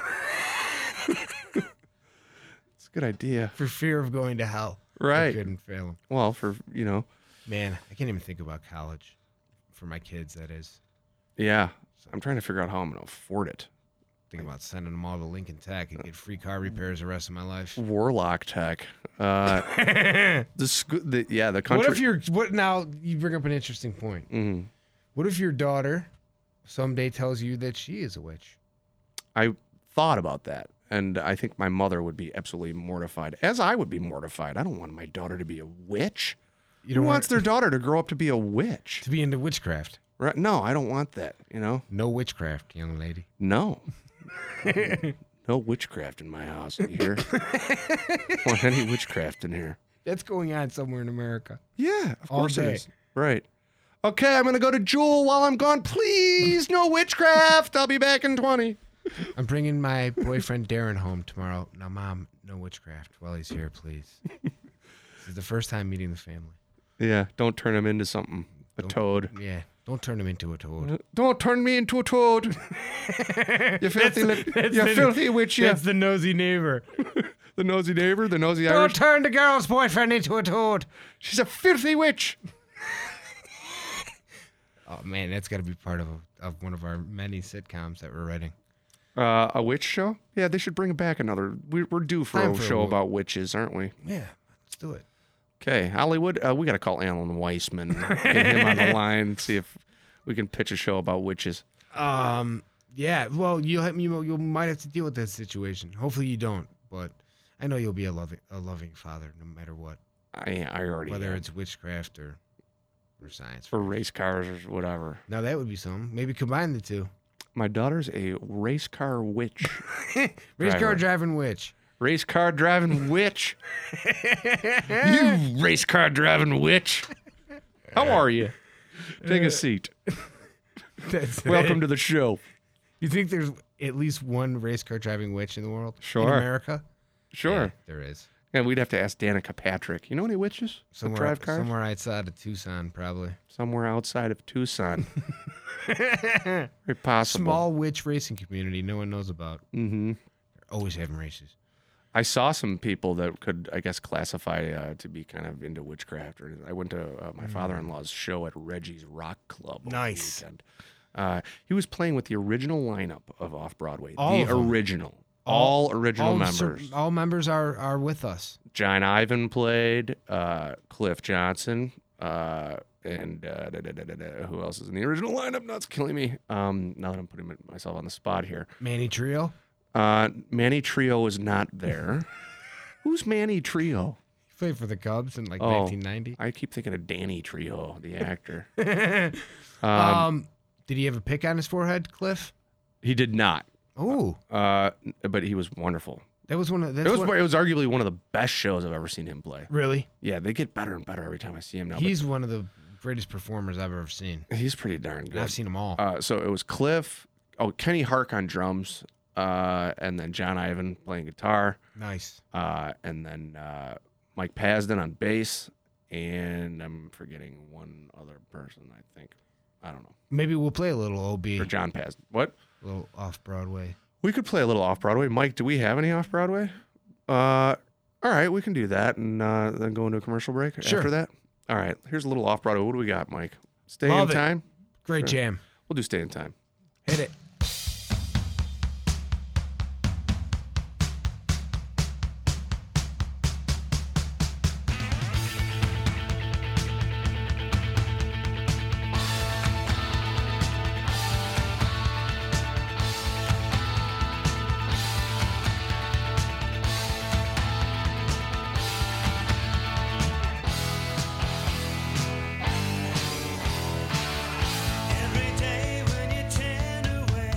It's a good idea. For fear of going to hell. I Right. couldn't fail him. Well, for, you know, Man, I can't even think about college. For my kids, that is. yeah. I'm trying to figure out how I'm going to afford it. Think about sending them all to Lincoln Tech and get free car repairs the rest of my life. Warlock Tech. Uh, the, sco- the yeah, the country. What if you're what now you bring up an interesting point. Mhm. What if your daughter someday tells you that she is a witch? I thought about that, and I think my mother would be absolutely mortified, as I would be mortified. I don't want my daughter to be a witch. You Who don't wants want their daughter to grow up to be a witch? to be into witchcraft. Right? No, I don't want that. You know? No witchcraft, young lady. No. No witchcraft in my house. You hear? Don't want any witchcraft in here. That's going on somewhere in America. Yeah, of All course day. it is. Right. Okay, I'm gonna go to Jewel while I'm gone. Please, no witchcraft. I'll be back in twenty. I'm bringing my boyfriend Darren home tomorrow. Now, Mom, no witchcraft while he's here, please. This is the first time meeting the family. Yeah, don't turn him into something. A Don't- toad. Yeah, don't turn him into a toad. Don't turn me into a toad. You filthy, li- that's you the- filthy witch. You. That's the nosy neighbor. The nosy neighbor, the nosy Don't Irish. turn the girl's boyfriend into a toad. She's a filthy witch. Oh man, that's got to be part of a, of one of our many sitcoms that we're writing. Uh, a witch show? Yeah, they should bring back another. We're, we're due for Time a for a show wi- about witches, aren't we? Yeah, let's do it. Okay, Hollywood. Uh, we got to call Alan Weissman, get him on the line, see if we can pitch a show about witches. Um, yeah. Well, you'll have, you you might have to deal with that situation. Hopefully, you don't. But I know you'll be a loving a loving father, no matter what, I I already whether am. it's witchcraft or or science. for race cars or whatever. Now that would be something. Maybe combine the two. My daughter's a race car witch. Race car Driver. driving witch. Race car driving witch. You race car driving witch. How are you? Take a seat. That's Welcome to the show. You think there's at least one race car driving witch in the world? Sure. In America? Sure. Yeah, there is. And we'd have to ask Danica Patrick. You know any witches that Somewhere, drive cars? somewhere outside of Tucson, probably. Somewhere outside of Tucson. Very possible. Small witch racing community no one knows about. Mm-hmm. They're always having races. I saw some people that could, I guess, classify uh, to be kind of into witchcraft. Or I went to uh, my father-in-law's show at Reggie's Rock Club. over the Nice. weekend. Uh, he was playing with the original lineup of Off Broadway. All the of them. original. All, original all members. cer- all members are, are with us. John Ivan played. Uh, Cliff Johnson. Uh, and uh, da, da, da, da, da, who else is in the original lineup? No, it's killing me. Um, now that I'm putting myself on the spot here. Manny Trio. Uh, Manny Trio is not there. Who's Manny Trio? He played for the Cubs in like Oh. nineteen ninety. I keep thinking of Danny Trio, the actor. um, Um, did he have a pick on his forehead, Cliff? he did not, Oh, uh, but he was wonderful. that was one of that's It was one- it was arguably one of the best shows I've ever seen him play. really. Yeah, they get better and better every time I see him now. but He's one of the greatest performers I've ever seen. he's pretty darn And good. I've seen them all. Uh, so it was Cliff, oh Kenny Hark on drums, uh, and then John Ivan playing guitar, Nice. uh, and then uh, Mike Pasden on bass, and I'm forgetting one other person. I think I don't know. Maybe we'll play a little O B, Or John Pasden. What? a little off Broadway. We could play a little off Broadway. Mike, do we have any off Broadway? Uh, all right, we can do that, and uh, then go into a commercial break Sure. after that. All right, here's a little off Broadway. What do we got, Mike? Stay Love in it. time. Great Sure. jam. We'll do stay in time. Hit it. Every day when you turn away.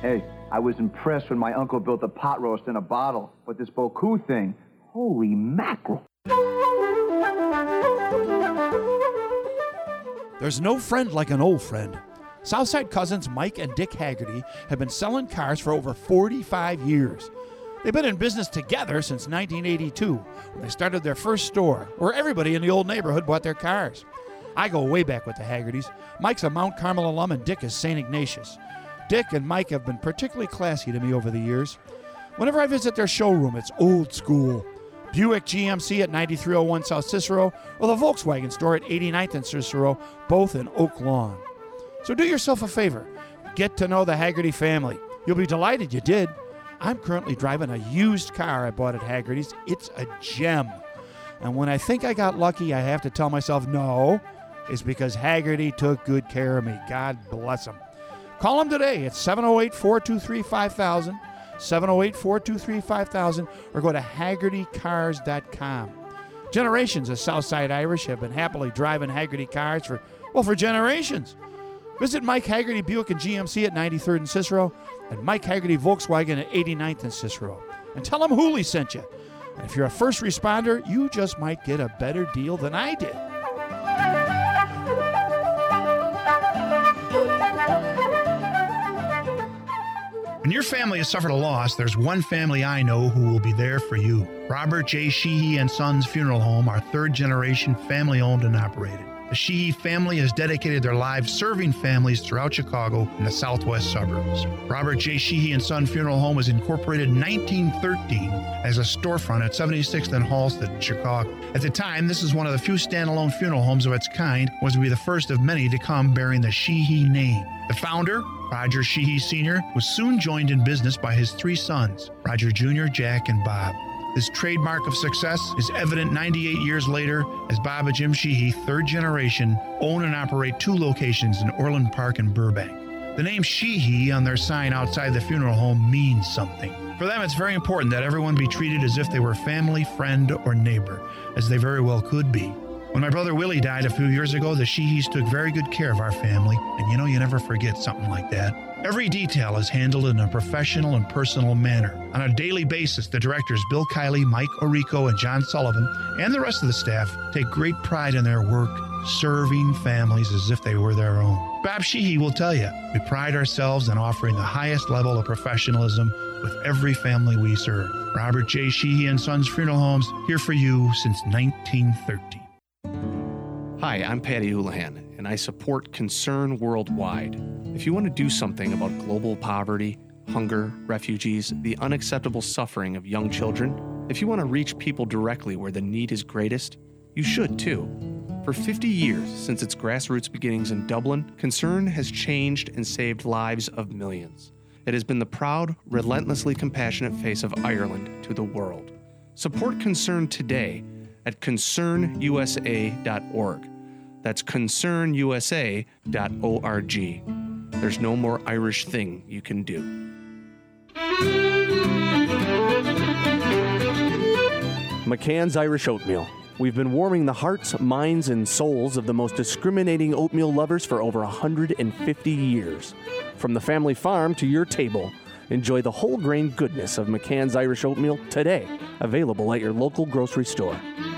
Hey, I was impressed when my uncle built a pot roast in a bottle, but this Boku thing, holy mackerel. There's no friend like an old friend. Southside cousins Mike and Dick Haggerty have been selling cars for over forty-five years. They've been in business together since nineteen eighty-two, when they started their first store, where everybody in the old neighborhood bought their cars. I go way back with the Haggertys. Mike's a Mount Carmel alum and Dick is Saint Ignatius. Dick and Mike have been particularly classy to me over the years. Whenever I visit their showroom, it's old school. Buick G M C at ninety-three oh one South Cicero, or the Volkswagen store at eighty-ninth and Cicero, both in Oak Lawn. So do yourself a favor. Get to know the Haggerty family. You'll be delighted you did. I'm currently driving a used car I bought at Haggerty's. It's a gem. And when I think I got lucky, I have to tell myself no. It's because Haggerty took good care of me. God bless him. Call him today at seven oh eight, four two three, five thousand, seven oh eight, four two three, five thousand, or go to haggerty cars dot com. Generations of Southside Irish have been happily driving Haggerty cars for, well, for generations. Visit Mike Haggerty Buick and G M C at ninety-third and Cicero, and Mike Haggerty Volkswagen at eighty-ninth and Cicero. And tell them Hooley sent you. And if you're a first responder, you just might get a better deal than I did. When your family has suffered a loss, there's one family I know who will be there for you. Robert J. Sheehy and Sons Funeral Home, our third generation family owned and operated. The Sheehy family has dedicated their lives serving families throughout Chicago and the southwest suburbs. Robert J. Sheehy and Son Funeral Home was incorporated in nineteen thirteen as a storefront at seventy-sixth and Halsted in Chicago. At the time, this is one of the few standalone funeral homes of its kind, was to be the first of many to come bearing the Sheehy name. The founder, Roger Sheehy Senior, was soon joined in business by his three sons, Roger Junior, Jack, and Bob. This trademark of success is evident ninety-eight years later as Bob and Jim Sheehy, third generation, own and operate two locations in Orland Park and Burbank. The name Sheehy on their sign outside the funeral home means something. For them, it's very important that everyone be treated as if they were family, friend, or neighbor, as they very well could be. When my brother Willie died a few years ago, the Sheehys took very good care of our family, and you know you never forget something like that. Every detail is handled in a professional and personal manner. On a daily basis, the directors Bill Kiley, Mike Orico, and John Sullivan, and the rest of the staff take great pride in their work, serving families as if they were their own. Bob Sheehy will tell you, we pride ourselves in offering the highest level of professionalism with every family we serve. Robert J. Sheehy and Sons Funeral Homes, here for you since nineteen thirteen. Hi, I'm Patty Houlihan, and I support Concern Worldwide. If you want to do something about global poverty, hunger, refugees, the unacceptable suffering of young children, if you want to reach people directly where the need is greatest, you should too. For fifty years, since its grassroots beginnings in Dublin, Concern has changed and saved lives of millions. It has been the proud, relentlessly compassionate face of Ireland to the world. Support Concern today at concern u s a dot org. That's concern u s a dot org. There's no more Irish thing you can do. McCann's Irish Oatmeal. We've been warming the hearts, minds, and souls of the most discriminating oatmeal lovers for over one hundred fifty years. From the family farm to your table, enjoy the whole grain goodness of McCann's Irish Oatmeal today. Available at your local grocery store.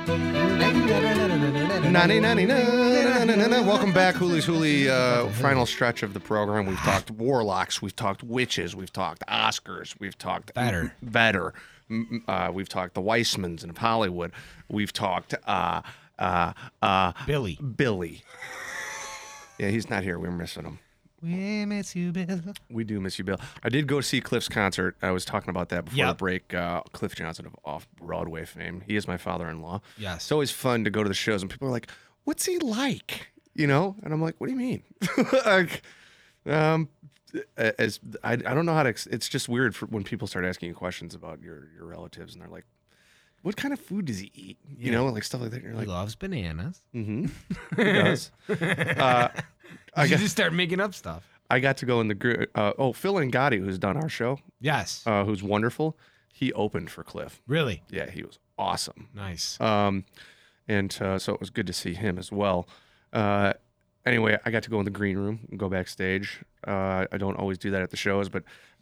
Welcome back, Hooley's Hooley. Uh, final stretch of the program. We've talked warlocks, we've talked witches, we've talked Oscars, we've talked Better. Better. Uh, we've talked the Weissmans of Hollywood. We've talked uh, uh, uh, Billy. Billy. Yeah, he's not here. We're missing him. We miss you, Bill. We do miss you, Bill. I did go see Cliff's concert. I was talking about that before Yep. the break. Uh, Cliff Johnson of Off-Broadway fame. He is my father-in-law. Yes. It's always fun to go to the shows, and people are like, what's he like? You know? And I'm like, what do you mean? like, um, as I, I don't know how to, ex- it's just weird for when people start asking you questions about your, your relatives, and they're like, what kind of food does he eat? You know, like stuff like that. And you're He like, loves bananas. mm-hmm. He does. uh, I You got, just start making up stuff. I got to go in the group. Uh, oh, Phil Angotti, who's done our show, Yes. uh, who's wonderful. He opened for Cliff. Really? Yeah, he was awesome. Nice. Um, and uh, so it was good to see him as well. Uh, anyway, I got to go in the green room and go backstage. Uh, I don't always do that at the shows, but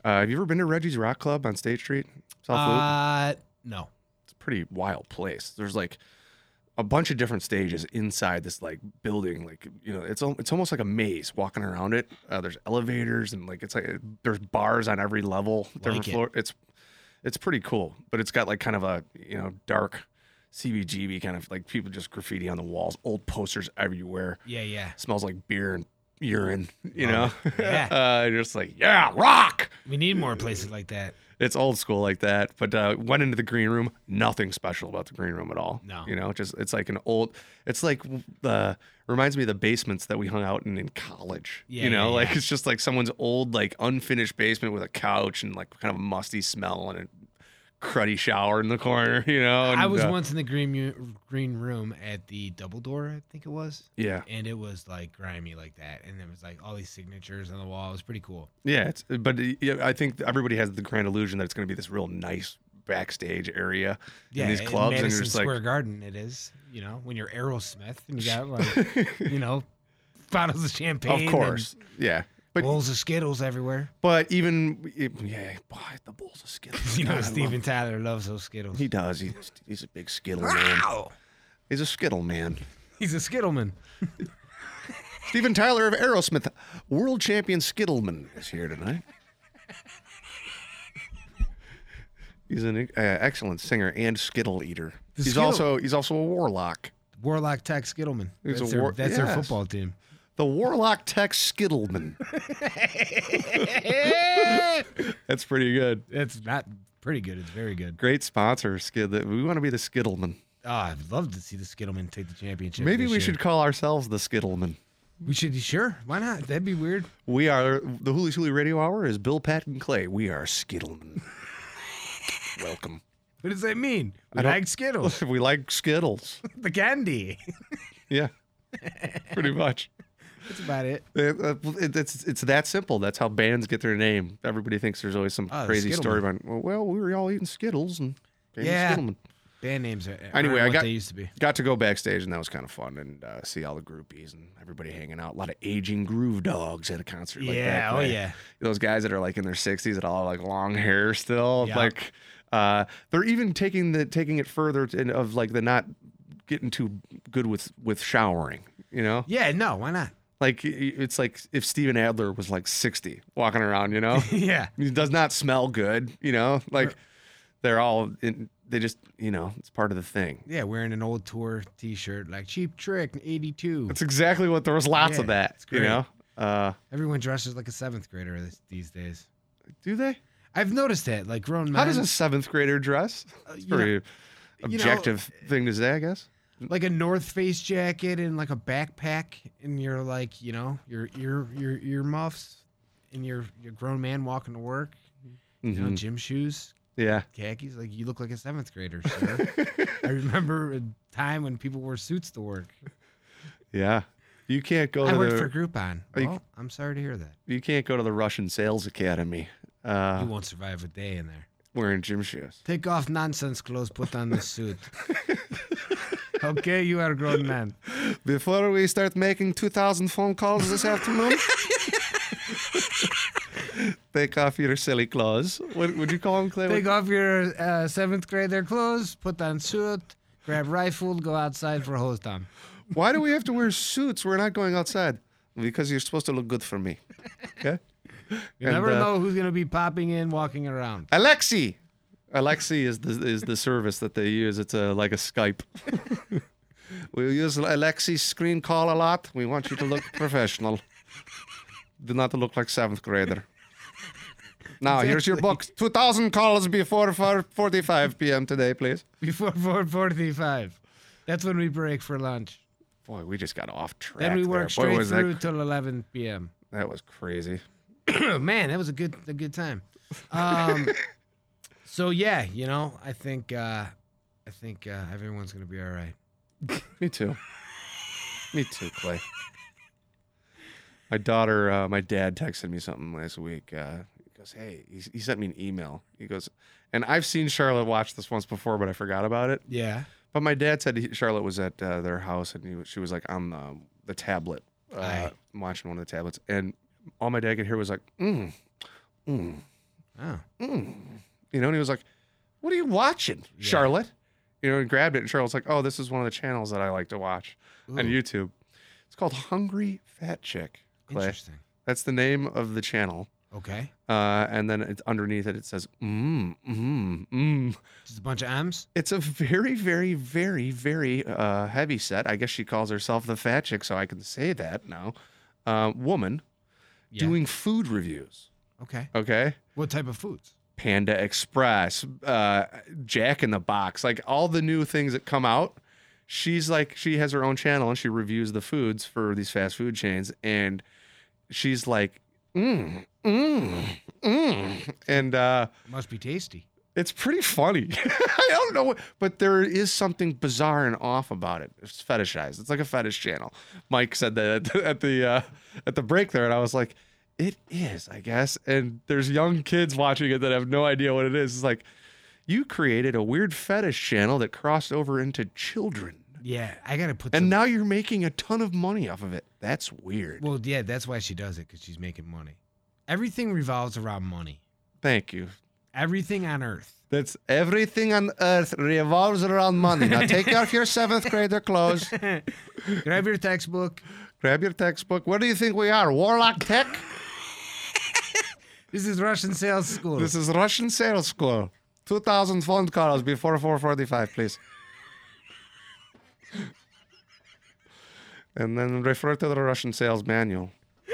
Uh, have you ever been to Reggie's Rock Club on State Street, South Loop? Uh, no. It's a pretty wild place. There's like a bunch of different stages inside this like building. Like, you know, it's al- it's almost like a maze walking around it. Uh, there's elevators and like it's like there's bars on every level, different Like it. floor. It's it's pretty cool, but it's got like kind of a, you know, dark C B G B kind of like people just graffiti on the walls, old posters everywhere. Yeah, yeah. Smells like beer and urine, you Love know? it. Yeah. uh, just like, yeah, rock. We need more places like that. It's old school like that. But uh, went into the green room, nothing special about the green room at all. No. You know, just it's like an old, it's like the, reminds me of the basements that we hung out in in college. Yeah, you know, yeah, like yeah. it's just like someone's old, like unfinished basement with a couch and like kind of a musty smell and a cruddy shower in the corner, you know? And, I was uh, once in the green mu- green room at the Double Door, I think it was. Yeah. And it was like grimy like that. And there was like all these signatures on the wall. It was pretty cool. Yeah, it's but uh, yeah, I think everybody has the grand illusion that it's going to be this real nice backstage area Yeah, in these in clubs, and Madison you're just Square like, Garden it is. You know, when you're Aerosmith and you got like, you know, bottles of champagne. of course, yeah. And But bowls of Skittles everywhere. but even yeah, boy, the bowls of Skittles. You know, God, I Steven love- Tyler loves those Skittles. He does. He's he's a big Skittle man. Wow. He's a Skittle man. He's a Skittleman. Steven Tyler of Aerosmith, world champion Skittleman, is here tonight. He's an uh, excellent singer and Skittle eater. The he's Skittle- also he's also a warlock. Warlock Tech Skittleman. He's That's, a their, war- that's their yes. football team. The Warlock Tech Skittleman. That's pretty good. It's not pretty good. It's very good. Great sponsor, Skid. We want to be the Skittleman. Oh, I'd love to see the Skittleman take the championship. Maybe this we year. should call ourselves the Skittleman. We should. Sure. Why not? That'd be weird. We are the Hoolies Hoolie Radio Hour is Bill, Pat, and Clay. We are Skittleman. Welcome. What does that mean? We I don't- like Skittles. We like Skittles. The candy. Yeah, pretty much. That's about it. It- it- It's it's that simple. That's how bands get their name. Everybody thinks there's always some Oh, the crazy story Skittleman. about. Well, well, we were all eating Skittles and became Yeah. Skittleman. Band names are Anyway, aren't I what got- they used to be. Got to go backstage, and that was kind of fun, and uh, see all the groupies and everybody hanging out. A lot of aging groove dogs at a concert like that. Yeah, oh Clay. yeah. Those guys that are like in their sixties that all have like long hair still. Yeah. Like uh, they're even taking the taking it further to, of like the not getting too good with with showering. You know, Yeah, no, why not? like y- y- it's like if Steven Adler was like sixty walking around. You know, Yeah. he does not smell good. You know, like they're all in, they just you know it's part of the thing. Yeah, wearing an old tour T-shirt like Cheap Trick eighty-two. That's exactly what there was lots of Yeah, that. it's You great. know, uh, Everyone dresses like a seventh grader this, these days. do they? I've noticed that, like grown men. How does a seventh grader dress? It's a you know- pretty you know- objective thing to say, I guess. like a North Face jacket and like a backpack and your like you know your ear your ear muffs and your your grown man walking to work, you know, Mhm. gym shoes, Yeah. khakis. Like you look like a seventh grader, sir. I remember a time when people wore suits to work. Yeah. You can't go I to worked the for Groupon. Are you- Well, I'm sorry to hear that. you can't go to the Russian sales academy uh, You won't survive a day in there. wearing gym shoes. Take off nonsense clothes, put on the suit. Okay, you are a grown man. Before we start making two thousand phone calls this afternoon, take off your silly clothes. What would you call them, Clay? Take off your uh, seventh grader clothes, put on suit, grab rifle, go outside for hose time. Why do we have to wear suits? We're not going outside. Because you're supposed to look good for me. Okay? You And, never uh, know who's gonna be popping in, walking around. Alexi. Alexi is the is the service that they use. It's a like a Skype. We use Alexi's screen call a lot. We want you to look professional. Do not look like seventh grader. Now here's your book. Two thousand calls before four forty-five p.m. today, please. Before four forty-five. That's when we break for lunch. Boy, we just got off track. Then we there. work Boy, straight was through That, till eleven p.m. that was crazy. Man, that was a good a good time. Um, so yeah, you know, I think uh, I think uh, everyone's gonna be all right. Me too. Me too, Clay. My daughter, uh, my dad texted me something last week. Uh, he goes, hey, he, he sent me an email. He goes, and I've seen Charlotte watch this once before, but I forgot about it. Yeah. But my dad said he, Charlotte was at uh, their house, and he, was- she was like on the, the tablet, uh, Aye. watching one of the tablets. And all my dad could hear was like, mm, mm, You know, and he was like, what are you watching, Charlotte? You know, and grabbed it, and Charlotte's like, oh, this is one of the channels that I like to watch Ooh. on YouTube. It's called Hungry Fat Chick. Clay. Interesting. That's the name of the channel. Okay. Uh, and then it's underneath it, it says, mmm, mmm, mmm. Just a bunch of M's. It's a very, very, very, very uh, heavy set. I guess she calls herself the fat chick, so I can say that now. Uh, woman Yeah. doing food reviews. Okay. Okay. What type of foods? Panda Express, uh, Jack in the Box, like all the new things that come out. She's like, she has her own channel and she reviews the foods for these fast food chains. And she's like, mmm, mmm, mmm. And uh, Must be tasty. it's pretty funny. I don't know, what, but there is something bizarre and off about it. It's fetishized. It's like a fetish channel. Mike said that at the at the, uh, at the break there, and I was like, it is, I guess. And there's young kids watching it that have no idea what it is. It's like, you created a weird fetish channel that crossed over into children, Yeah, I gotta put. and some, now you're making a ton of money off of it. That's weird. well, yeah, that's why she does it because she's making money. Everything revolves around money. Thank you. Everything on Earth. That's everything on earth revolves around money. Now take off your seventh grader clothes. Grab your textbook. Grab your textbook. What do you think we are? Warlock Tech? This is Russian sales school. This is Russian sales school. two thousand phone calls before four forty-five, please. And then refer to the Russian sales manual.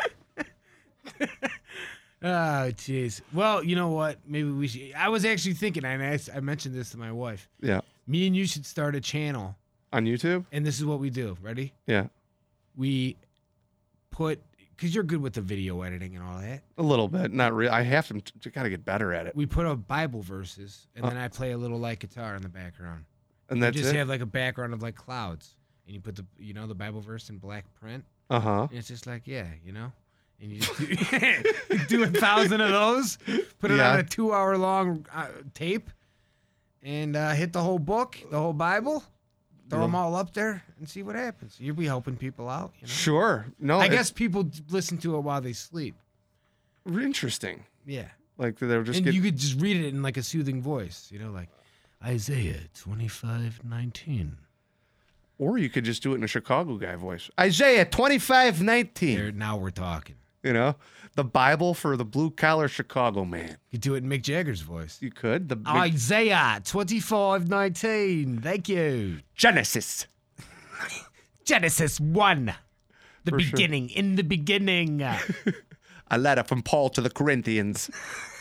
Oh, jeez. Well, you know what? Maybe we should. I was actually thinking, and I, I mentioned this to my wife. Yeah. Me and you should start a channel, On YouTube? and this is what we do. Ready? Yeah. We put, because you're good with the video editing and all that. A little bit. Not really. I have to, to got to get better at it. We put up Bible verses, and Uh. then I play a little light guitar in the background. And You that's just it? have like a background of like clouds, and you put the, you know, the Bible verse in black print, Uh-huh. and it's just like, yeah, you know. And you just do, do a thousand of those, put it Yeah. on a two-hour long uh, tape, and uh, hit the whole book, the whole Bible, throw Yeah. them all up there, and see what happens. You'll be helping people out. You know? Sure. No, I it's guess people d- listen to it while they sleep. interesting. Yeah, Like they'll just and get... you could just read it in like a soothing voice. You know, like Isaiah twenty-five nineteen. Or you could just do it in a Chicago guy voice. Isaiah twenty-five nineteen. There, now we're talking. You know? The Bible for the blue-collar Chicago man. You could do it in Mick Jagger's voice. You could. The big Isaiah twenty-five nineteen. Thank you. Genesis. Genesis one. The For sure. beginning. In the beginning. A letter from Paul to the Corinthians.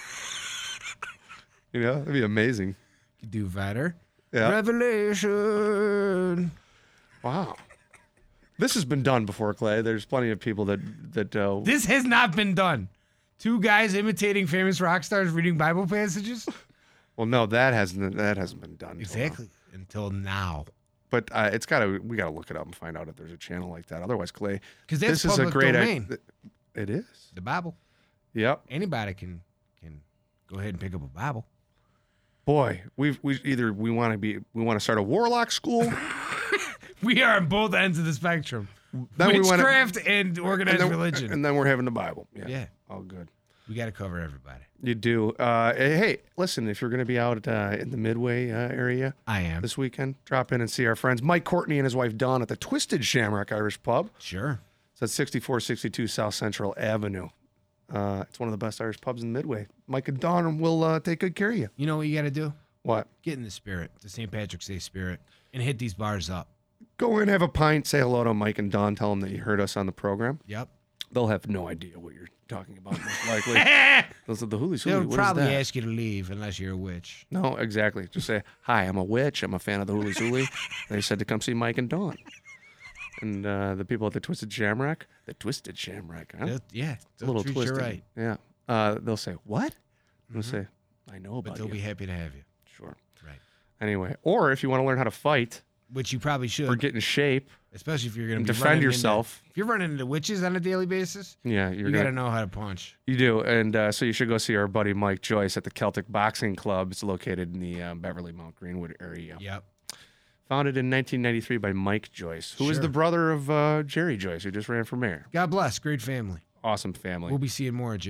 You know? That'd be amazing. Do better. Yeah. Revelation. Wow. This has been done before, Clay. There's plenty of people that that uh, This has not been done. Two guys imitating famous rock stars reading Bible passages? well, no, that hasn't that hasn't been done. in a while. Exactly. Until now. But uh, it's gotta we gotta look it up and find out if there's a channel like that. Otherwise, Clay, Because that's this is a public great domain. idea. It is. The Bible. Yep. Anybody can can go ahead and pick up a Bible. Boy, we've we either we want to be we want to start a warlock school. We are on both ends of the spectrum. Then we wanna- Witchcraft and organized and then, religion. and then we're having the Bible. Yeah. Yeah. All good. We got to cover everybody. You do. Uh, hey, listen, if you're going to be out uh, in the Midway uh, area I am. this weekend, drop in and see our friends Mike Courtney and his wife Dawn at the Twisted Shamrock Irish Pub. Sure. It's at sixty-four sixty-two South Central Avenue. Uh, it's one of the best Irish pubs in the Midway. Mike and Dawn will uh, take good care of you. You know what you got to do? What? Get in the spirit, the Saint Patrick's Day spirit, and hit these bars up. Go in, have a pint, say hello to Mike and Dawn, tell them that you heard us on the program. Yep. They'll have no idea what you're talking about, most likely. Those are the Hoolies. They'll Hoolies. What is probably that? ask you to leave unless you're a witch. No, exactly. Just say, hi, I'm a witch. I'm a fan of the Hoolies Hooli. They said to come see Mike and Dawn. And uh, the people at the Twisted Shamrock, the Twisted Shamrock, huh? They'll- yeah. It's a they'll little treat twisted. you right. Yeah. Uh, they'll say, what? They'll say, I know But about they'll you. be happy to have you. Sure. Right. Anyway, or if you want to learn how to fight Which you probably should. or get in shape, Especially if you're going to and be defend running yourself. Into, if you're running into witches on a daily basis, yeah, you're you gonna got to know how to punch. You do, and uh, so you should go see our buddy Mike Joyce at the Celtic Boxing Club. It's located in the um, Beverly Mount Greenwood area. Yep. Founded in nineteen ninety-three by Mike Joyce, who is Sure. the brother of uh, Jerry Joyce, who just ran for mayor. God bless. Great family. Awesome family. We'll be seeing more of Jerry.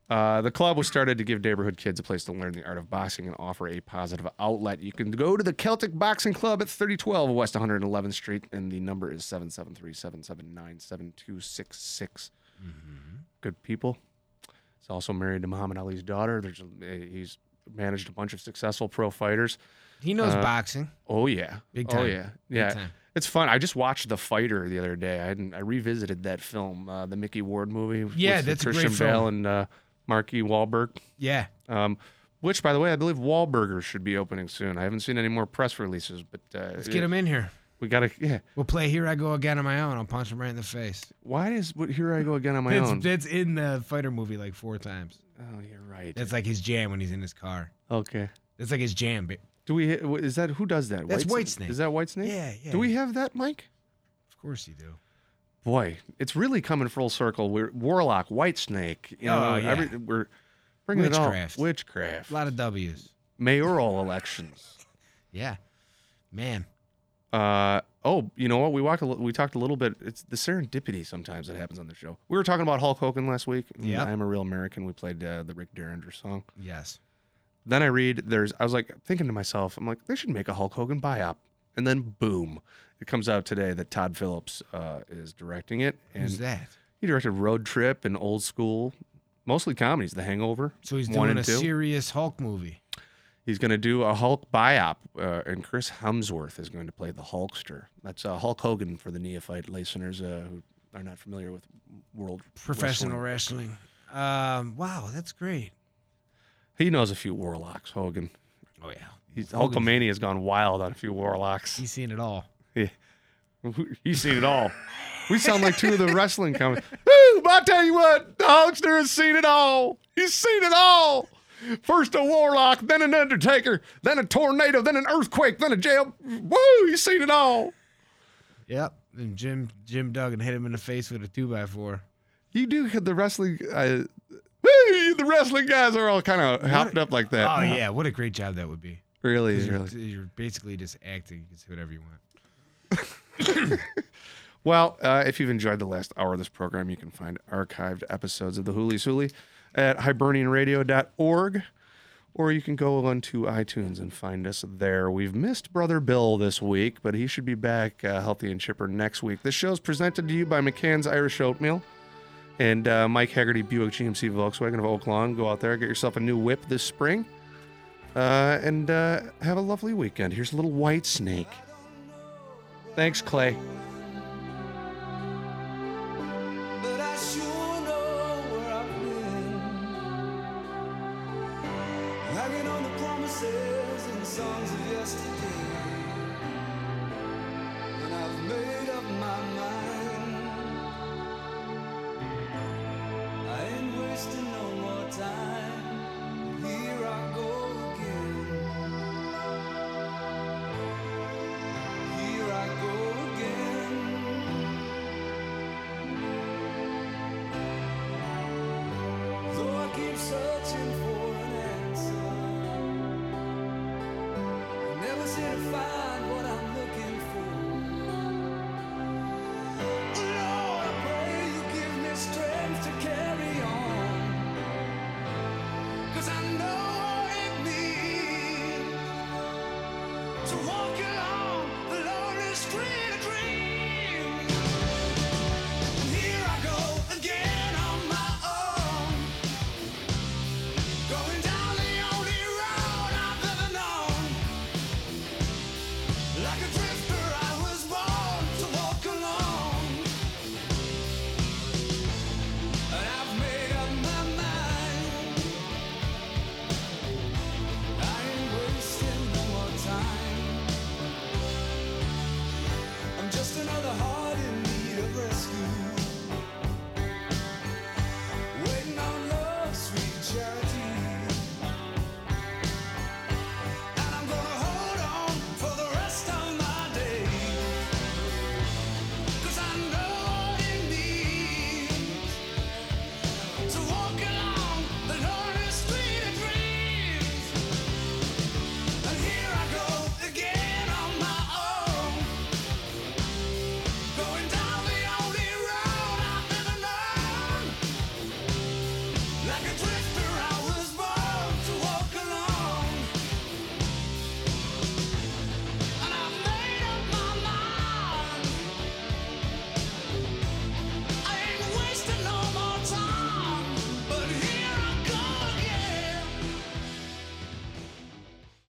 Uh, the club was started to give neighborhood kids a place to learn the art of boxing and offer a positive outlet. You can go to the Celtic Boxing Club at thirty twelve West one hundred eleventh Street, and the number is seven seven three, seven seven nine, seven two six six. Mm-hmm. Good people. He's also married to Muhammad Ali's daughter. There's a, he's managed a bunch of successful pro fighters. He knows Uh, boxing. Oh, yeah. Big Oh, time. yeah. Yeah. time. It's fun. I just watched The Fighter the other day. I hadn't, I revisited that film, uh, the Mickey Ward movie. Yeah, with that's a great Christian film. Bale and uh, Marky Wahlberg. Yeah. Um, which, by the way, I believe Wahlburgers should be opening soon. I haven't seen any more press releases, but uh, Let's get him in here. We gotta, yeah. We'll play Here I Go Again on my own. I'll punch him right in the face. Why is what, Here I Go Again on my It's, own? it's in the fighter movie like four times. Oh, you're right. That's like his jam when he's in his car. Okay. That's like his jam. ba- Do we? Is that who does that? That's White Whitesnake. Is that Whitesnake? Yeah, yeah. Do we have that, Mike? Of course you do. Boy, it's really coming full circle. We're Warlock, Whitesnake. You know, Oh, yeah. every, we're bringing Witchcraft. it all. Witchcraft. A lot of W's. Mayoral elections. Yeah. Man. Uh oh, you know what? We walked. A, li- we talked a little bit. It's the serendipity sometimes that happens on the show. We were talking about Hulk Hogan last week. Yep. I'm a Real American. We played uh, the Rick Derringer song. Yes. Then I read there's. I was like thinking to myself, I'm like, they should make a Hulk Hogan biop. And then boom, it comes out today that Todd Phillips uh, is directing it. And Who's that? He directed Road Trip and Old School, mostly comedies. The Hangover. So he's one doing and a two. serious Hulk movie. He's going to do a Hulk biop, uh, and Chris Hemsworth is going to play the Hulkster. That's uh, Hulk Hogan for the neophyte listeners uh, who are not familiar with world Professional wrestling. wrestling. Um, wow, that's great. He knows a few warlocks, Hogan. Oh, yeah. He's, Hogan's- Hulkamania has gone wild on a few warlocks. He's seen it all. Yeah. He's seen it all. We sound like two of the wrestling comments. Woo! But I tell you what, the Hulkster has seen it all. He's seen it all. First a warlock, then an undertaker, then a tornado, then an earthquake, then a jail. Woo! He's seen it all. Yep. And Jim Jim Duggan hit him in the face with a two by four. You do the wrestling. Uh, woo, the wrestling guys are all kind of hopped up like that. Oh, yeah. What a great job that would be. Really, 'Cause You're, really. you're basically just acting. You can say whatever you want. Well, uh, if you've enjoyed the last hour of this program, you can find archived episodes of the Hoolies Hoolie at hibernian radio dot org, or you can go onto iTunes and find us there. We've missed Brother Bill this week, but he should be back uh, healthy and chipper next week. This show is presented to you by McCann's Irish Oatmeal and uh, Mike Haggerty Buick G M C Volkswagen of Oak Lawn. Go out there, get yourself a new whip this spring, uh, and uh, have a lovely weekend. Here's a little Whitesnake. Thanks, Clay. But I sure know where I've been. Hanging on the promises and songs of yesterday. And I've made up my mind. I ain't wasting no more time. Here I go again. Here I go again. Though I keep searching for an answer, I never seem to find what I'm looking for. Lord, I pray you give me strength to carry on, 'cause I know it means to walk along the lonely street.